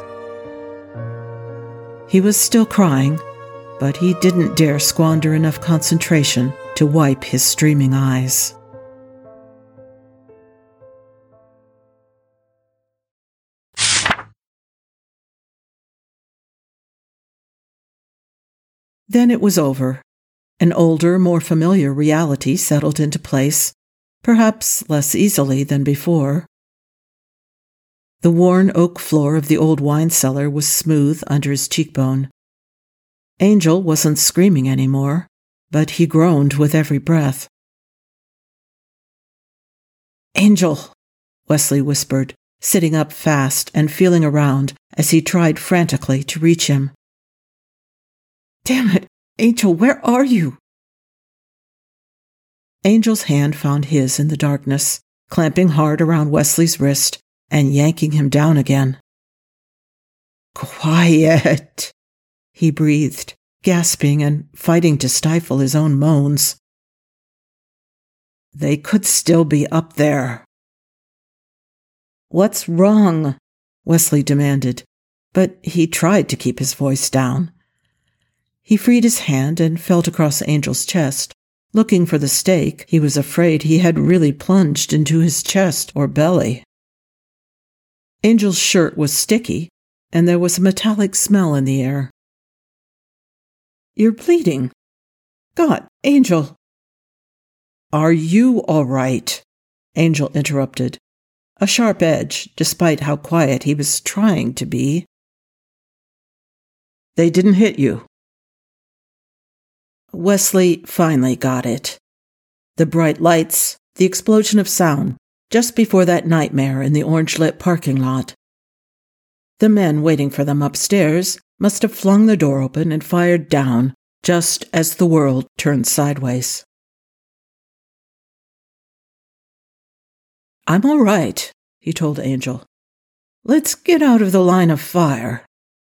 He was still crying, but he didn't dare squander enough concentration to wipe his streaming eyes. Then it was over. An older, more familiar reality settled into place, perhaps less easily than before. The worn oak floor of the old wine cellar was smooth under his cheekbone. Angel wasn't screaming anymore, but he groaned with every breath. "Angel," Wesley whispered, sitting up fast and feeling around as he tried frantically to reach him. "Damn it, Angel, where are you?" Angel's hand found his in the darkness, clamping hard around Wesley's wrist and yanking him down again. "Quiet," he breathed, gasping and fighting to stifle his own moans. "They could still be up there." "What's wrong?" Wesley demanded, but he tried to keep his voice down. He freed his hand and felt across Angel's chest, looking for the stake he was afraid he had really plunged into his chest or belly. Angel's shirt was sticky, and there was a metallic smell in the air. "You're bleeding. God, Angel!" "Are you all right?" Angel interrupted, a sharp edge, despite how quiet he was trying to be. "They didn't hit you." Wesley finally got it. The bright lights, the explosion of sound, just before that nightmare in the orange-lit parking lot. The men waiting for them upstairs must have flung the door open and fired down just as the world turned sideways. "I'm all right," he told Angel. "Let's get out of the line of fire."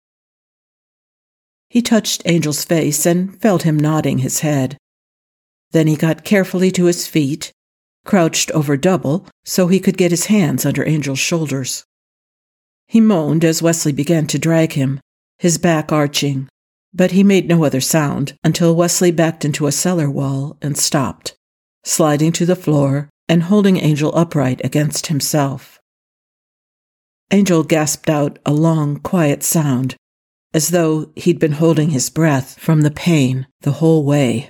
He touched Angel's face and felt him nodding his head. Then he got carefully to his feet, crouched over double so he could get his hands under Angel's shoulders. He moaned as Wesley began to drag him, his back arching, but he made no other sound until Wesley backed into a cellar wall and stopped, sliding to the floor and holding Angel upright against himself. Angel gasped out a long, quiet sound, as though he'd been holding his breath from the pain the whole way.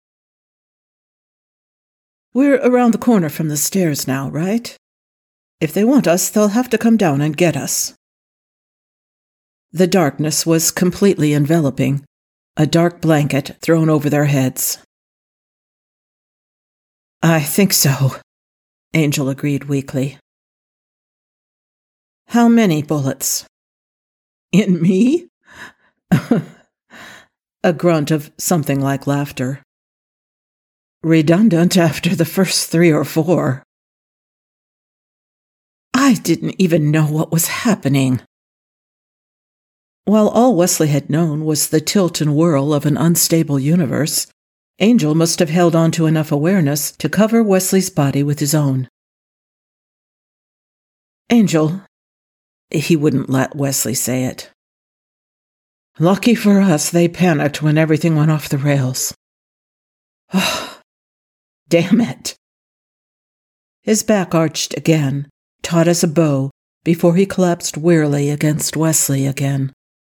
"We're around the corner from the stairs now, right? If they want us, they'll have to come down and get us." The darkness was completely enveloping, a dark blanket thrown over their heads. "I think so," Angel agreed weakly. "How many bullets?" "In me?" A grunt of something like laughter. "Redundant after the first 3 or 4. I didn't even know what was happening." While all Wesley had known was the tilt and whirl of an unstable universe, Angel must have held on to enough awareness to cover Wesley's body with his own. "Angel," he wouldn't let Wesley say it. "Lucky for us, they panicked when everything went off the rails." "Oh, damn it." His back arched again, taut as a bow, before he collapsed wearily against Wesley again.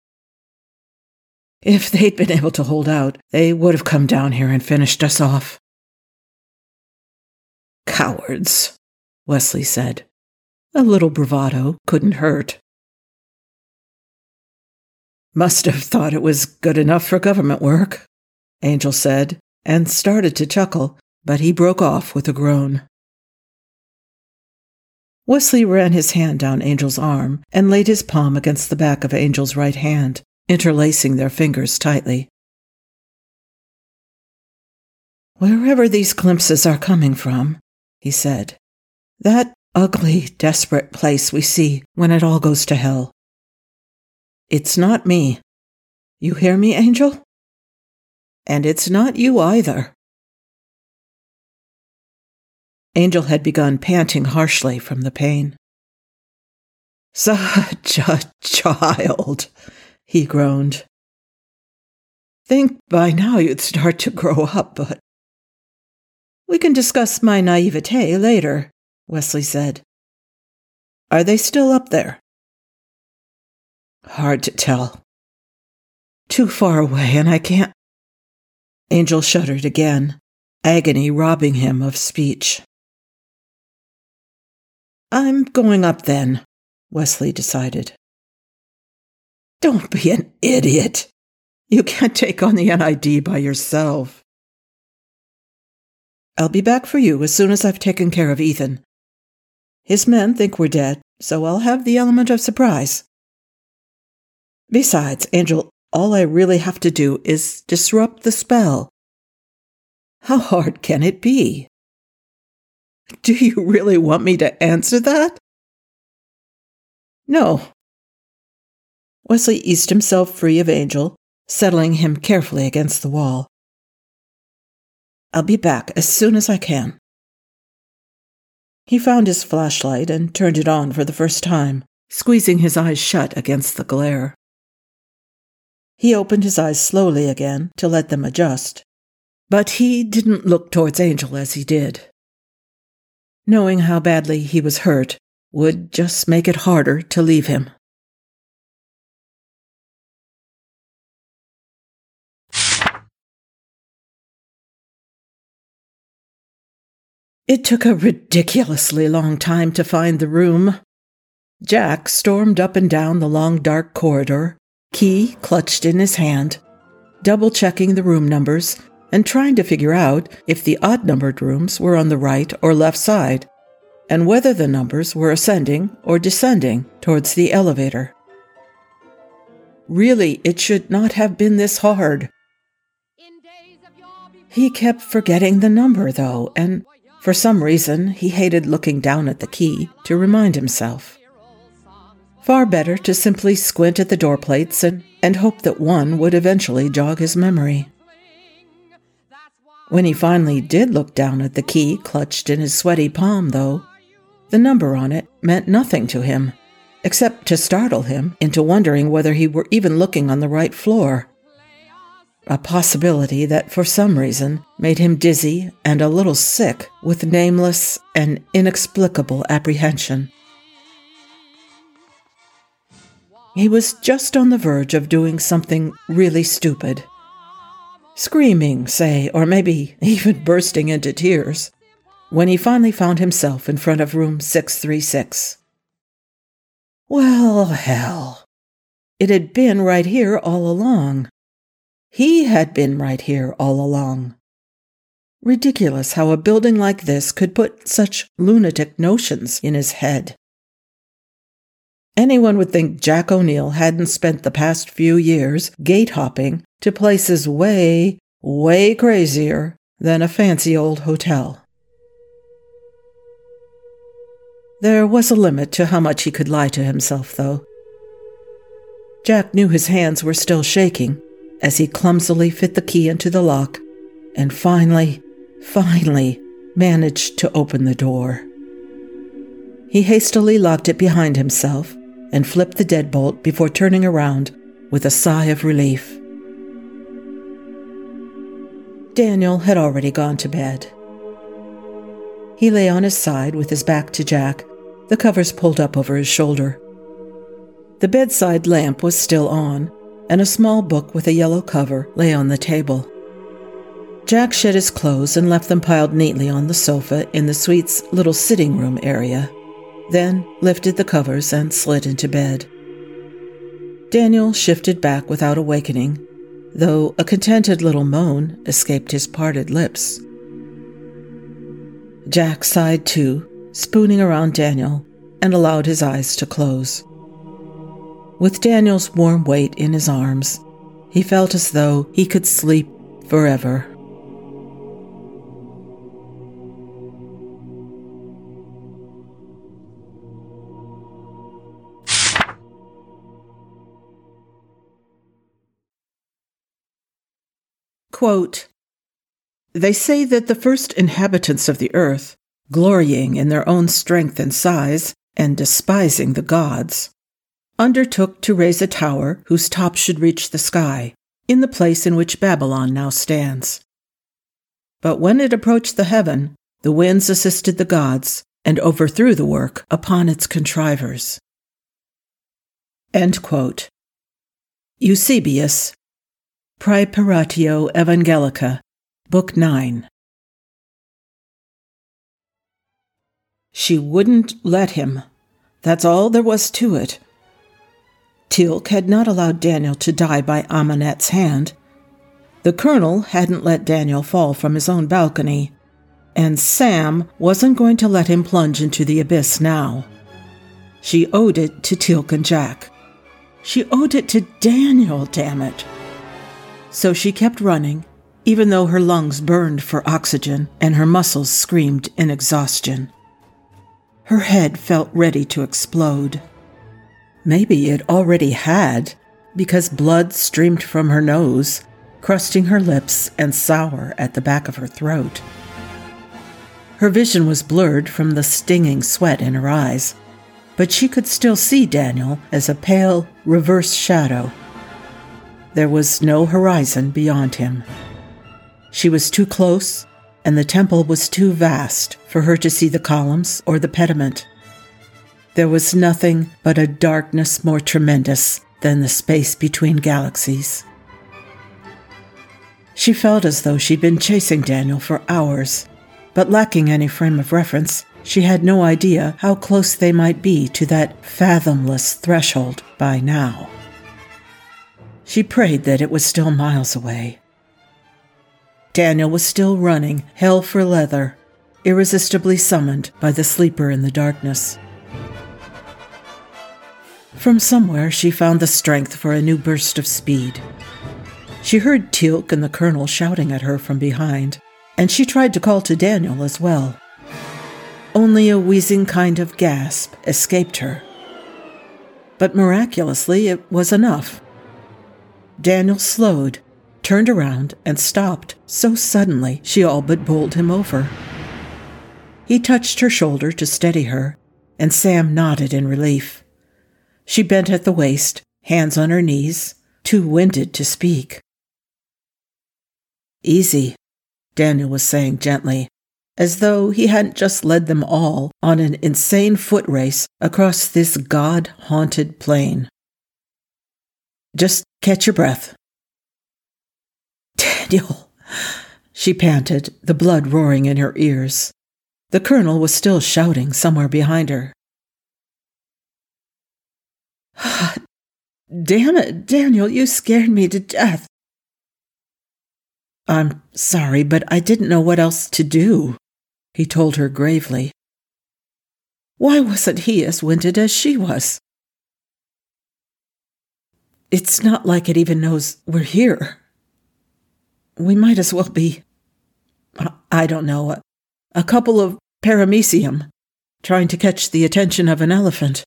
"If they'd been able to hold out, they would have come down here and finished us off." "Cowards," Wesley said. A little bravado couldn't hurt. "Must have thought it was good enough for government work," Angel said, and started to chuckle, but he broke off with a groan. Wesley ran his hand down Angel's arm and laid his palm against the back of Angel's right hand, interlacing their fingers tightly. "Wherever these glimpses are coming from," he said, "that ugly, desperate place we see when it all goes to hell. It's not me. You hear me, Angel? And it's not you either." Angel had begun panting harshly from the pain. Such a child, he groaned. Think by now you'd start to grow up, but... We can discuss my naivete later, Wesley said. Are they still up there? Hard to tell. Too far away, and I can't... Angel shuddered again, agony robbing him of speech. I'm going up then, Wesley decided. Don't be an idiot. You can't take on the NID by yourself. I'll be back for you as soon as I've taken care of Ethan. His men think we're dead, so I'll have the element of surprise. Besides, Angel, all I really have to do is disrupt the spell. How hard can it be? Do you really want me to answer that? No. Wesley eased himself free of Angel, settling him carefully against the wall. I'll be back as soon as I can. He found his flashlight and turned it on for the first time, squeezing his eyes shut against the glare. He opened his eyes slowly again to let them adjust, but he didn't look towards Angel as he did. Knowing how badly he was hurt would just make it harder to leave him. It took a ridiculously long time to find the room. Jack stormed up and down the long dark corridor, key clutched in his hand, double-checking the room numbers and trying to figure out if the odd-numbered rooms were on the right or left side, and whether the numbers were ascending or descending towards the elevator. Really, it should not have been this hard. He kept forgetting the number, though, and for some reason he hated looking down at the key to remind himself. Far better to simply squint at the door plates and hope that one would eventually jog his memory. When he finally did look down at the key clutched in his sweaty palm, though, the number on it meant nothing to him, except to startle him into wondering whether he were even looking on the right floor. A possibility that for some reason made him dizzy and a little sick with nameless and inexplicable apprehension. He was just on the verge of doing something really stupid. Screaming, say, or maybe even bursting into tears, when he finally found himself in front of room 636. Well, hell. It had been right here all along. He had been right here all along. Ridiculous how a building like this could put such lunatic notions in his head. Anyone would think Jack O'Neill hadn't spent the past few years gate-hopping to places way, way crazier than a fancy old hotel. There was a limit to how much he could lie to himself, though. Jack knew his hands were still shaking as he clumsily fit the key into the lock and finally managed to open the door. He hastily locked it behind himself and flipped the deadbolt before turning around with a sigh of relief. Daniel had already gone to bed. He lay on his side with his back to Jack, the covers pulled up over his shoulder. The bedside lamp was still on, and a small book with a yellow cover lay on the table. Jack shed his clothes and left them piled neatly on the sofa in the suite's little sitting room area, then lifted the covers and slid into bed. Daniel shifted back without awakening, though a contented little moan escaped his parted lips. Jack sighed too, spooning around Daniel, and allowed his eyes to close. With Daniel's warm weight in his arms, he felt as though he could sleep forever. Quote, "They say that the first inhabitants of the earth, glorying in their own strength and size, and despising the gods, undertook to raise a tower whose top should reach the sky, in the place in which Babylon now stands. But when it approached the heaven, the winds assisted the gods and overthrew the work upon its contrivers. End quote. Eusebius, Praeparatio Evangelica, Book 9. She wouldn't let him. That's all there was to it. Teal'c had not allowed Daniel to die by Amonet's hand. The colonel hadn't let Daniel fall from his own balcony, and Sam wasn't going to let him plunge into the abyss now. She owed it to Teal'c and Jack. She owed it to Daniel, damn it. So she kept running, even though her lungs burned for oxygen and her muscles screamed in exhaustion. Her head felt ready to explode. Maybe it already had, because blood streamed from her nose, crusting her lips and sour at the back of her throat. Her vision was blurred from the stinging sweat in her eyes, but she could still see Daniel as a pale, reverse shadow. There was no horizon beyond him. She was too close, and the temple was too vast for her to see the columns or the pediment. There was nothing but a darkness more tremendous than the space between galaxies. She felt as though she'd been chasing Daniel for hours, but lacking any frame of reference, she had no idea how close they might be to that fathomless threshold by now. She prayed that it was still miles away. Daniel was still running, hell for leather, irresistibly summoned by the sleeper in the darkness. From somewhere she found the strength for a new burst of speed. She heard Teal'c and the colonel shouting at her from behind, and she tried to call to Daniel as well. Only a wheezing kind of gasp escaped her. But miraculously it was enough. Daniel slowed, turned around, and stopped so suddenly she all but bowled him over. He touched her shoulder to steady her, and Sam nodded in relief. She bent at the waist, hands on her knees, too winded to speak. "Easy," Daniel was saying gently, as though he hadn't just led them all on an insane foot race across this god-haunted plain. "Just catch your breath." "Daniel," she panted, the blood roaring in her ears. The colonel was still shouting somewhere behind her. "Damn it, Daniel, you scared me to death." "I'm sorry, but I didn't know what else to do," he told her gravely. Why wasn't he as winded as she was? "It's not like it even knows we're here. We might as well be, I don't know, a couple of paramecium trying to catch the attention of an elephant."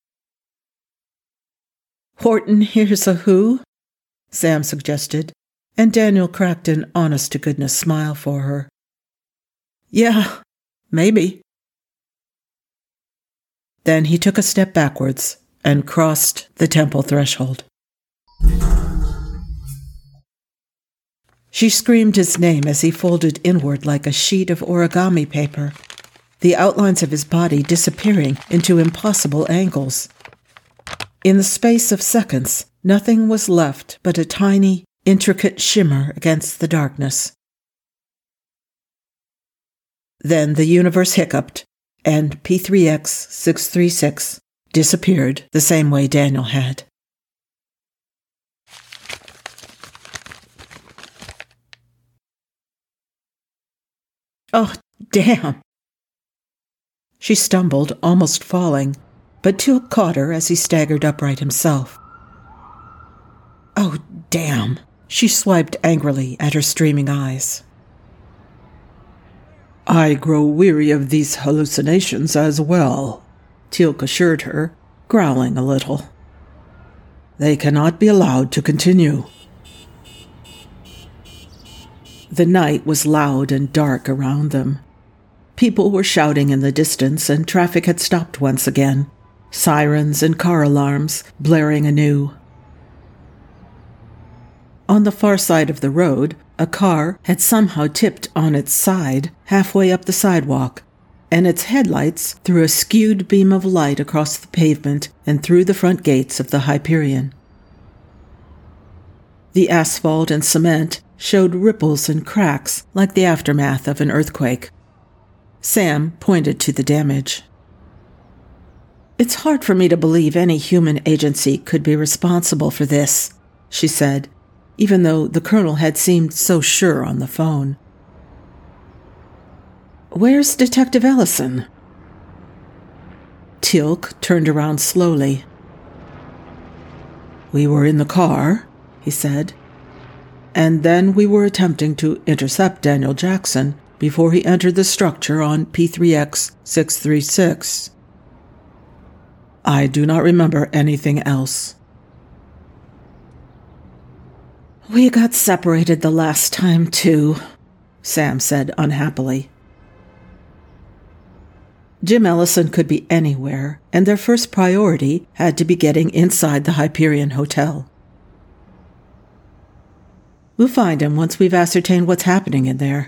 "Horton here's a who?" Sam suggested, and Daniel cracked an honest-to-goodness smile for her. "Yeah, maybe." Then he took a step backwards and crossed the temple threshold. She screamed his name as he folded inward like a sheet of origami paper, the outlines of his body disappearing into impossible angles. In the space of seconds, nothing was left but a tiny, intricate shimmer against the darkness. Then the universe hiccuped, and P3X636 disappeared the same way Daniel had. "Oh, damn!" She stumbled, almost falling, but Teal'c caught her as he staggered upright himself. "Oh, damn!" She swiped angrily at her streaming eyes. "I grow weary of these hallucinations as well," Teal'c assured her, growling a little. "They cannot be allowed to continue." The night was loud and dark around them. People were shouting in the distance, and traffic had stopped once again, sirens and car alarms blaring anew. On the far side of the road, a car had somehow tipped on its side halfway up the sidewalk, and its headlights threw a skewed beam of light across the pavement and through the front gates of the Hyperion. The asphalt and cement showed ripples and cracks like the aftermath of an earthquake. Sam pointed to the damage. "It's hard for me to believe any human agency could be responsible for this," she said, even though the colonel had seemed so sure on the phone. "Where's Detective Ellison?" Teal'c turned around slowly. "We were in the car," he said, "and then we were attempting to intercept Daniel Jackson before he entered the structure on P3X 636. I do not remember anything else." "We got separated the last time, too," Sam said unhappily. Jim Ellison could be anywhere, and their first priority had to be getting inside the Hyperion Hotel. "We'll find him once we've ascertained what's happening in there."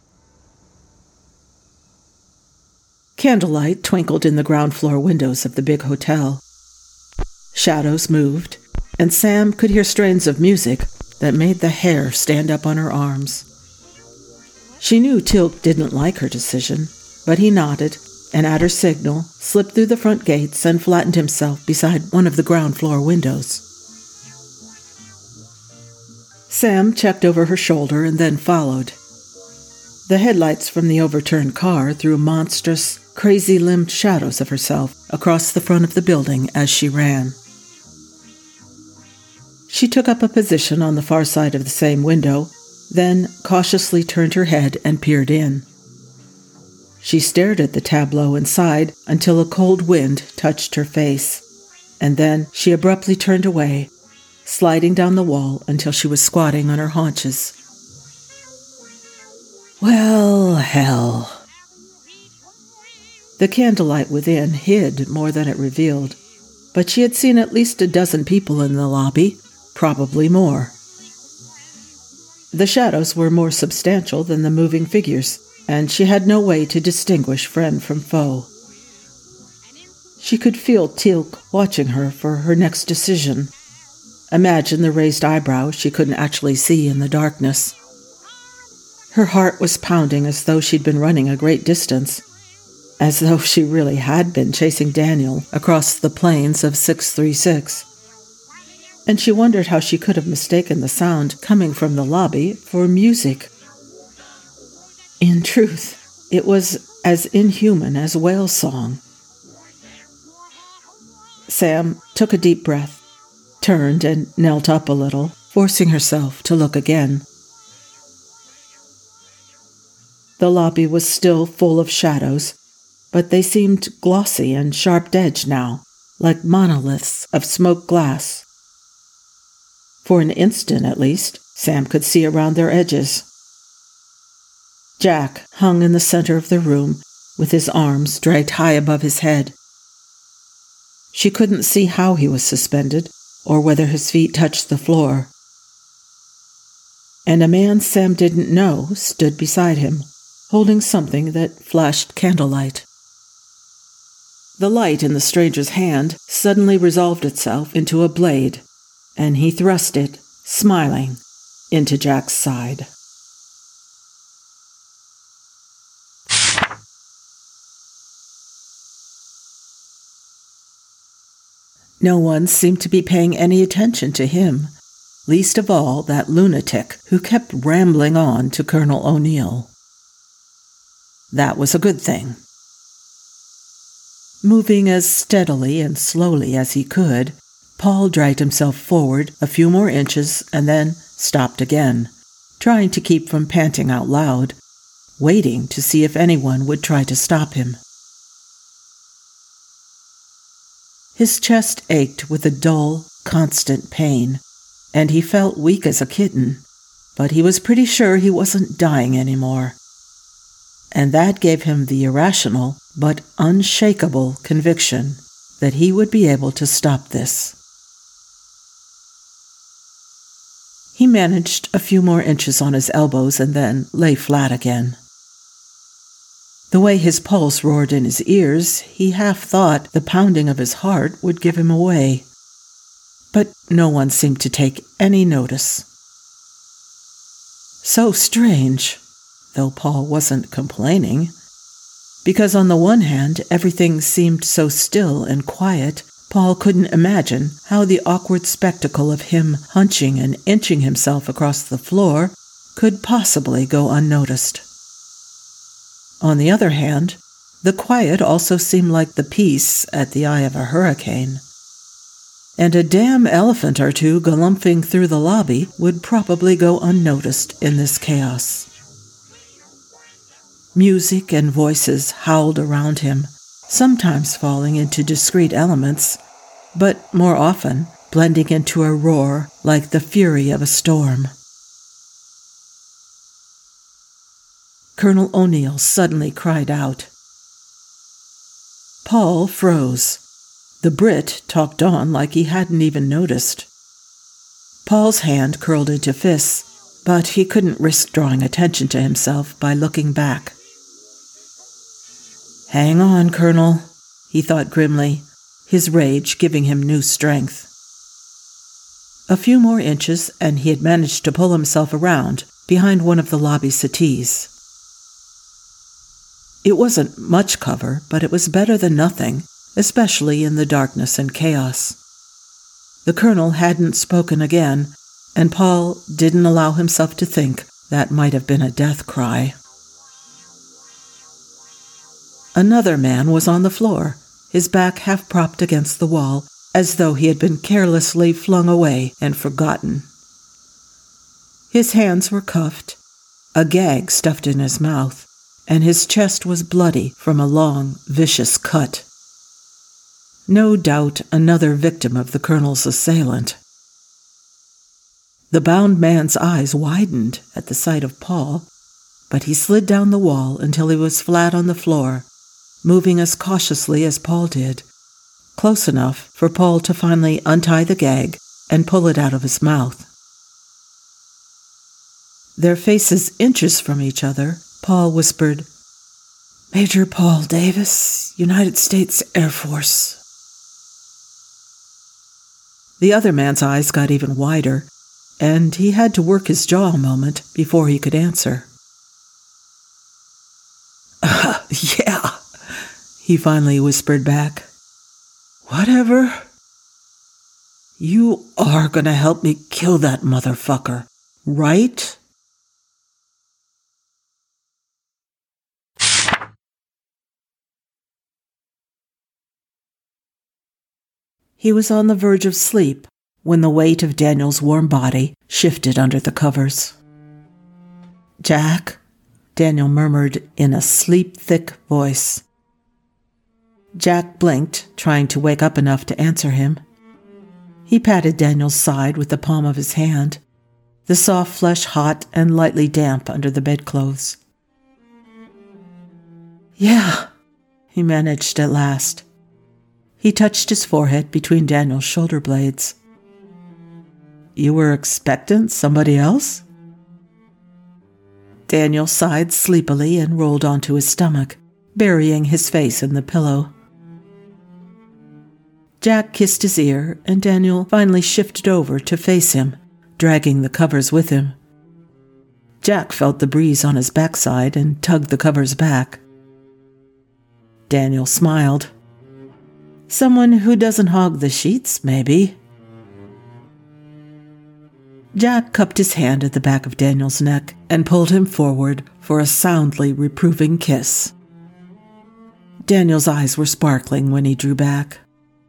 Candlelight twinkled in the ground floor windows of the big hotel. Shadows moved, and Sam could hear strains of music that made the hair stand up on her arms. She knew Teal'c didn't like her decision, but he nodded, and at her signal, slipped through the front gates and flattened himself beside one of the ground floor windows. Sam checked over her shoulder and then followed. The headlights from the overturned car threw monstrous, crazy-limbed shadows of herself across the front of the building as she ran. She took up a position on the far side of the same window, then cautiously turned her head and peered in. She stared at the tableau inside until a cold wind touched her face, and then she abruptly turned away, sliding down the wall until she was squatting on her haunches. Well, hell. The candlelight within hid more than it revealed, but she had seen at least a dozen people in the lobby, probably more. The shadows were more substantial than the moving figures, and she had no way to distinguish friend from foe. She could feel Teal'c watching her for her next decision. Imagine the raised eyebrow she couldn't actually see in the darkness. Her heart was pounding as though she'd been running a great distance, as though she really had been chasing Daniel across the plains of 636. And she wondered how she could have mistaken the sound coming from the lobby for music. In truth, it was as inhuman as whale song. Sam took a deep breath, turned and knelt up a little, forcing herself to look again. The lobby was still full of shadows, but they seemed glossy and sharp-edged now, like monoliths of smoked glass. For an instant, at least, Sam could see around their edges. Jack hung in the center of the room, with his arms dragged high above his head. She couldn't see how he was suspended, or whether his feet touched the floor. And a man Sam didn't know stood beside him, holding something that flashed candlelight. The light in the stranger's hand suddenly resolved itself into a blade, and he thrust it, smiling, into Jack's side. No one seemed to be paying any attention to him, least of all that lunatic who kept rambling on to Colonel O'Neill. That was a good thing. Moving as steadily and slowly as he could, Paul dragged himself forward a few more inches and then stopped again, trying to keep from panting out loud, waiting to see if anyone would try to stop him. His chest ached with a dull, constant pain, and he felt weak as a kitten, but he was pretty sure he wasn't dying anymore. And that gave him the irrational but unshakable conviction that he would be able to stop this. He managed a few more inches on his elbows and then lay flat again. The way his pulse roared in his ears, he half thought the pounding of his heart would give him away. But no one seemed to take any notice. So strange, though Paul wasn't complaining, because on the one hand, everything seemed so still and quiet, Paul couldn't imagine how the awkward spectacle of him hunching and inching himself across the floor could possibly go unnoticed. On the other hand, the quiet also seemed like the peace at the eye of a hurricane. And a damn elephant or two galumphing through the lobby would probably go unnoticed in this chaos. Music and voices howled around him, sometimes falling into discrete elements, but more often blending into a roar like the fury of a storm. Colonel O'Neill suddenly cried out. Paul froze. The Brit talked on like he hadn't even noticed. Paul's hand curled into fists, but he couldn't risk drawing attention to himself by looking back. Hang on, Colonel, he thought grimly, his rage giving him new strength. A few more inches, and he had managed to pull himself around behind one of the lobby settees. It wasn't much cover, but it was better than nothing, especially in the darkness and chaos. The colonel hadn't spoken again, and Paul didn't allow himself to think that might have been a death cry. Another man was on the floor, his back half propped against the wall, as though he had been carelessly flung away and forgotten. His hands were cuffed, a gag stuffed in his mouth, and his chest was bloody from a long, vicious cut. No doubt another victim of the colonel's assailant. The bound man's eyes widened at the sight of Paul, but he slid down the wall until he was flat on the floor, moving as cautiously as Paul did, close enough for Paul to finally untie the gag and pull it out of his mouth. Their faces inches from each other, Paul whispered, Major Paul Davis, United States Air Force. The other man's eyes got even wider, and he had to work his jaw a moment before he could answer. Yeah, he finally whispered back. Whatever. You are gonna help me kill that motherfucker, right? He was on the verge of sleep when the weight of Daniel's warm body shifted under the covers. Jack, Daniel murmured in a sleep-thick voice. Jack blinked, trying to wake up enough to answer him. He patted Daniel's side with the palm of his hand, the soft flesh hot and lightly damp under the bedclothes. Yeah, he managed at last. He touched his forehead between Daniel's shoulder blades. You were expectant somebody else? Daniel sighed sleepily and rolled onto his stomach, burying his face in the pillow. Jack kissed his ear, and Daniel finally shifted over to face him, dragging the covers with him. Jack felt the breeze on his backside and tugged the covers back. Daniel smiled. Someone who doesn't hog the sheets, maybe. Jack cupped his hand at the back of Daniel's neck and pulled him forward for a soundly reproving kiss. Daniel's eyes were sparkling when he drew back.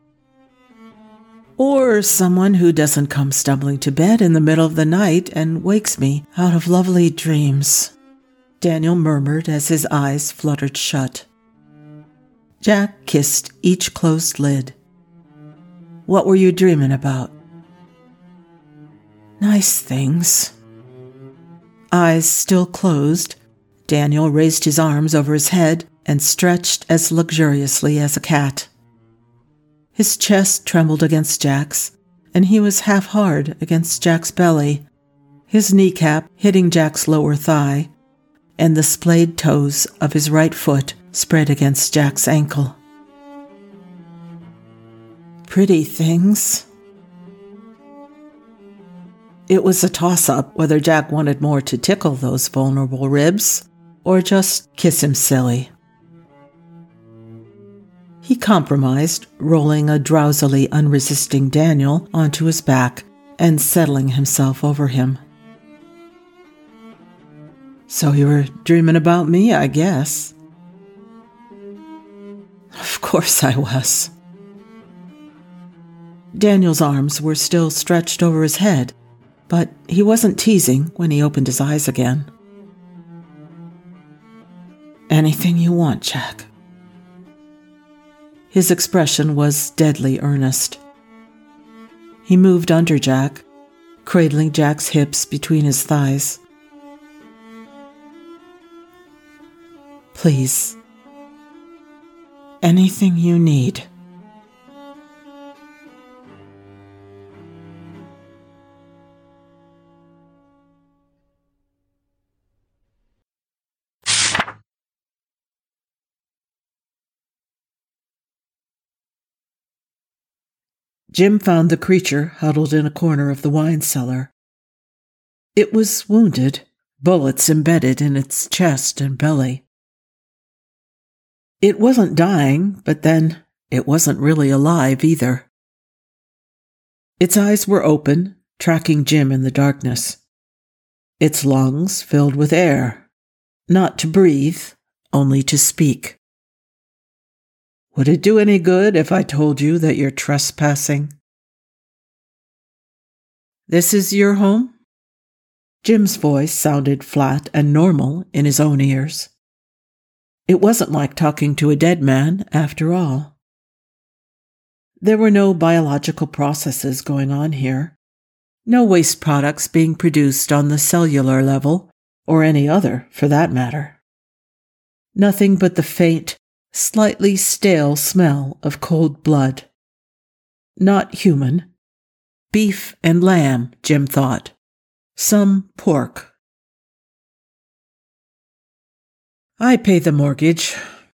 Or someone who doesn't come stumbling to bed in the middle of the night and wakes me out of lovely dreams, Daniel murmured as his eyes fluttered shut. Jack kissed each closed lid. What were you dreaming about? Nice things. Eyes still closed, Daniel raised his arms over his head and stretched as luxuriously as a cat. His chest trembled against Jack's, and he was half hard against Jack's belly, his kneecap hitting Jack's lower thigh, and the splayed toes of his right foot spread against Jack's ankle. Pretty things. It was a toss-up whether Jack wanted more to tickle those vulnerable ribs or just kiss him silly. He compromised, rolling a drowsily unresisting Daniel onto his back and settling himself over him. So you were dreaming about me, I guess. Of course I was. Daniel's arms were still stretched over his head, but he wasn't teasing when he opened his eyes again. Anything you want, Jack. His expression was deadly earnest. He moved under Jack, cradling Jack's hips between his thighs. Please. Anything you need. Jim found the creature huddled in a corner of the wine cellar. It was wounded, bullets embedded in its chest and belly. It wasn't dying, but then it wasn't really alive either. Its eyes were open, tracking Jim in the darkness. Its lungs filled with air, not to breathe, only to speak. Would it do any good if I told you that you're trespassing? This is your home? Jim's voice sounded flat and normal in his own ears. It wasn't like talking to a dead man, after all. There were no biological processes going on here, no waste products being produced on the cellular level, or any other, for that matter. Nothing but the faint, slightly stale smell of cold blood. Not human. Beef and lamb, Jim thought. Some pork. I pay the mortgage.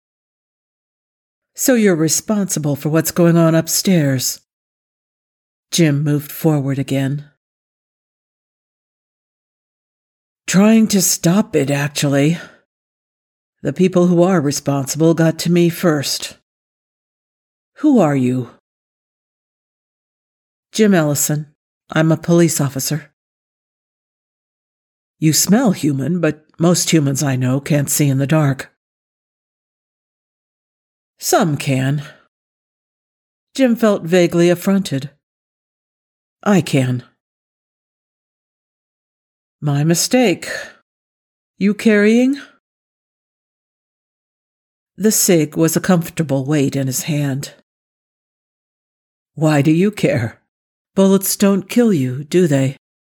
So you're responsible for what's going on upstairs. Jim moved forward again. Trying to stop it, actually. The people who are responsible got to me first. Who are you? Jim Ellison. I'm a police officer. You smell human, but most humans I know can't see in the dark. Some can. Jim felt vaguely affronted. I can. My mistake. You carrying? The cig was a comfortable weight in his hand. Why do you care? Bullets don't kill you, do they?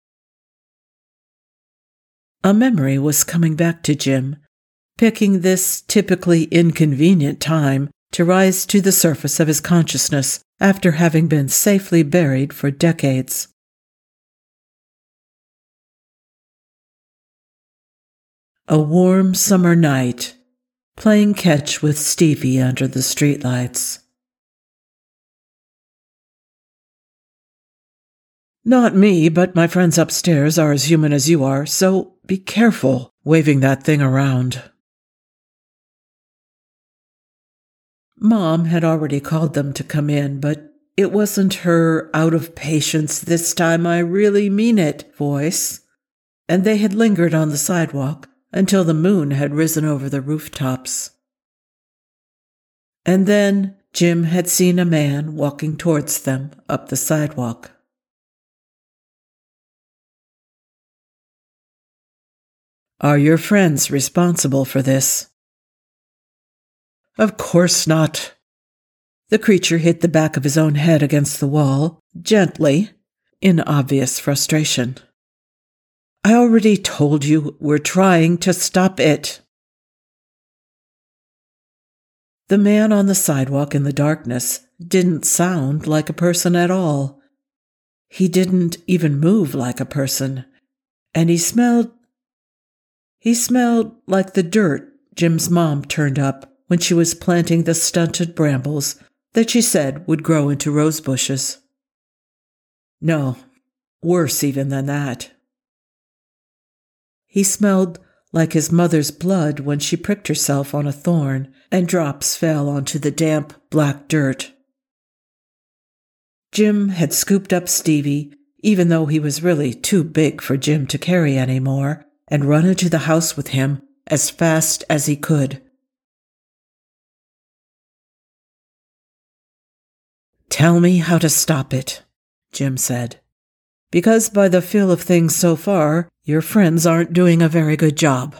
A memory was coming back to Jim, picking this typically inconvenient time to rise to the surface of his consciousness after having been safely buried for decades. A warm summer night, playing catch with Stevie under the streetlights. Not me, but my friends upstairs are as human as you are, so be careful waving that thing around. Mom had already called them to come in, but it wasn't her out of patience this time I really mean it voice, and they had lingered on the sidewalk until the moon had risen over the rooftops. And then Jim had seen a man walking towards them up the sidewalk. Are your friends responsible for this? Of course not. The creature hit the back of his own head against the wall, gently, in obvious frustration. I already told you we're trying to stop it. The man on the sidewalk in the darkness didn't sound like a person at all. He didn't even move like a person. And he smelled like the dirt Jim's mom turned up when she was planting the stunted brambles that she said would grow into rose bushes. No, worse even than that. He smelled like his mother's blood when she pricked herself on a thorn and drops fell onto the damp, black dirt. Jim had scooped up Stevie, even though he was really too big for Jim to carry anymore, and run into the house with him as fast as he could. "Tell me how to stop it," Jim said. "Because by the feel of things so far, your friends aren't doing a very good job."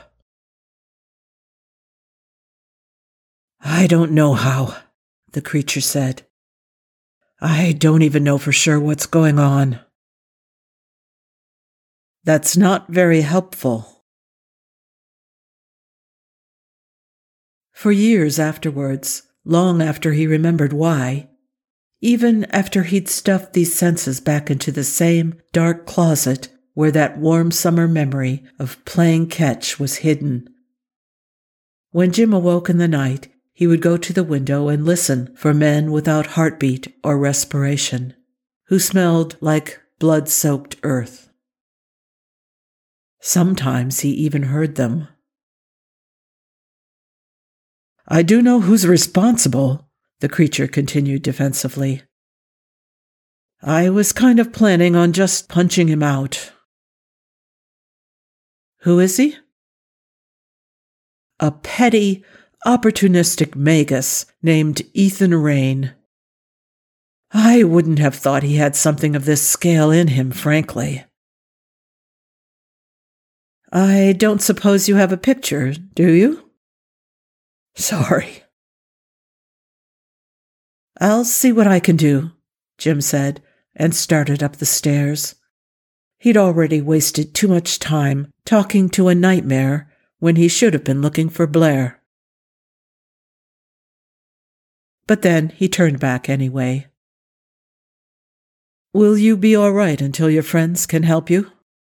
"I don't know how," the creature said. "I don't even know for sure what's going on." "That's not very helpful." For years afterwards, long after he remembered why, even after he'd stuffed these senses back into the same dark closet where that warm summer memory of playing catch was hidden, when Jim awoke in the night, he would go to the window and listen for men without heartbeat or respiration, who smelled like blood-soaked earth. Sometimes he even heard them. "I do know who's responsible," the creature continued defensively. "I was kind of planning on just punching him out." "Who is he?" "A petty, opportunistic magus named Ethan Rain. I wouldn't have thought he had something of this scale in him, frankly." "I don't suppose you have a picture, do you?" "Sorry." "I'll see what I can do," Jim said, and started up the stairs. He'd already wasted too much time talking to a nightmare when he should have been looking for Blair. But then he turned back anyway. "Will you be all right until your friends can help you?"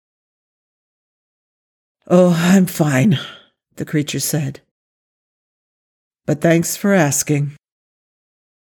"Oh, I'm fine," the creature said. "But thanks for asking."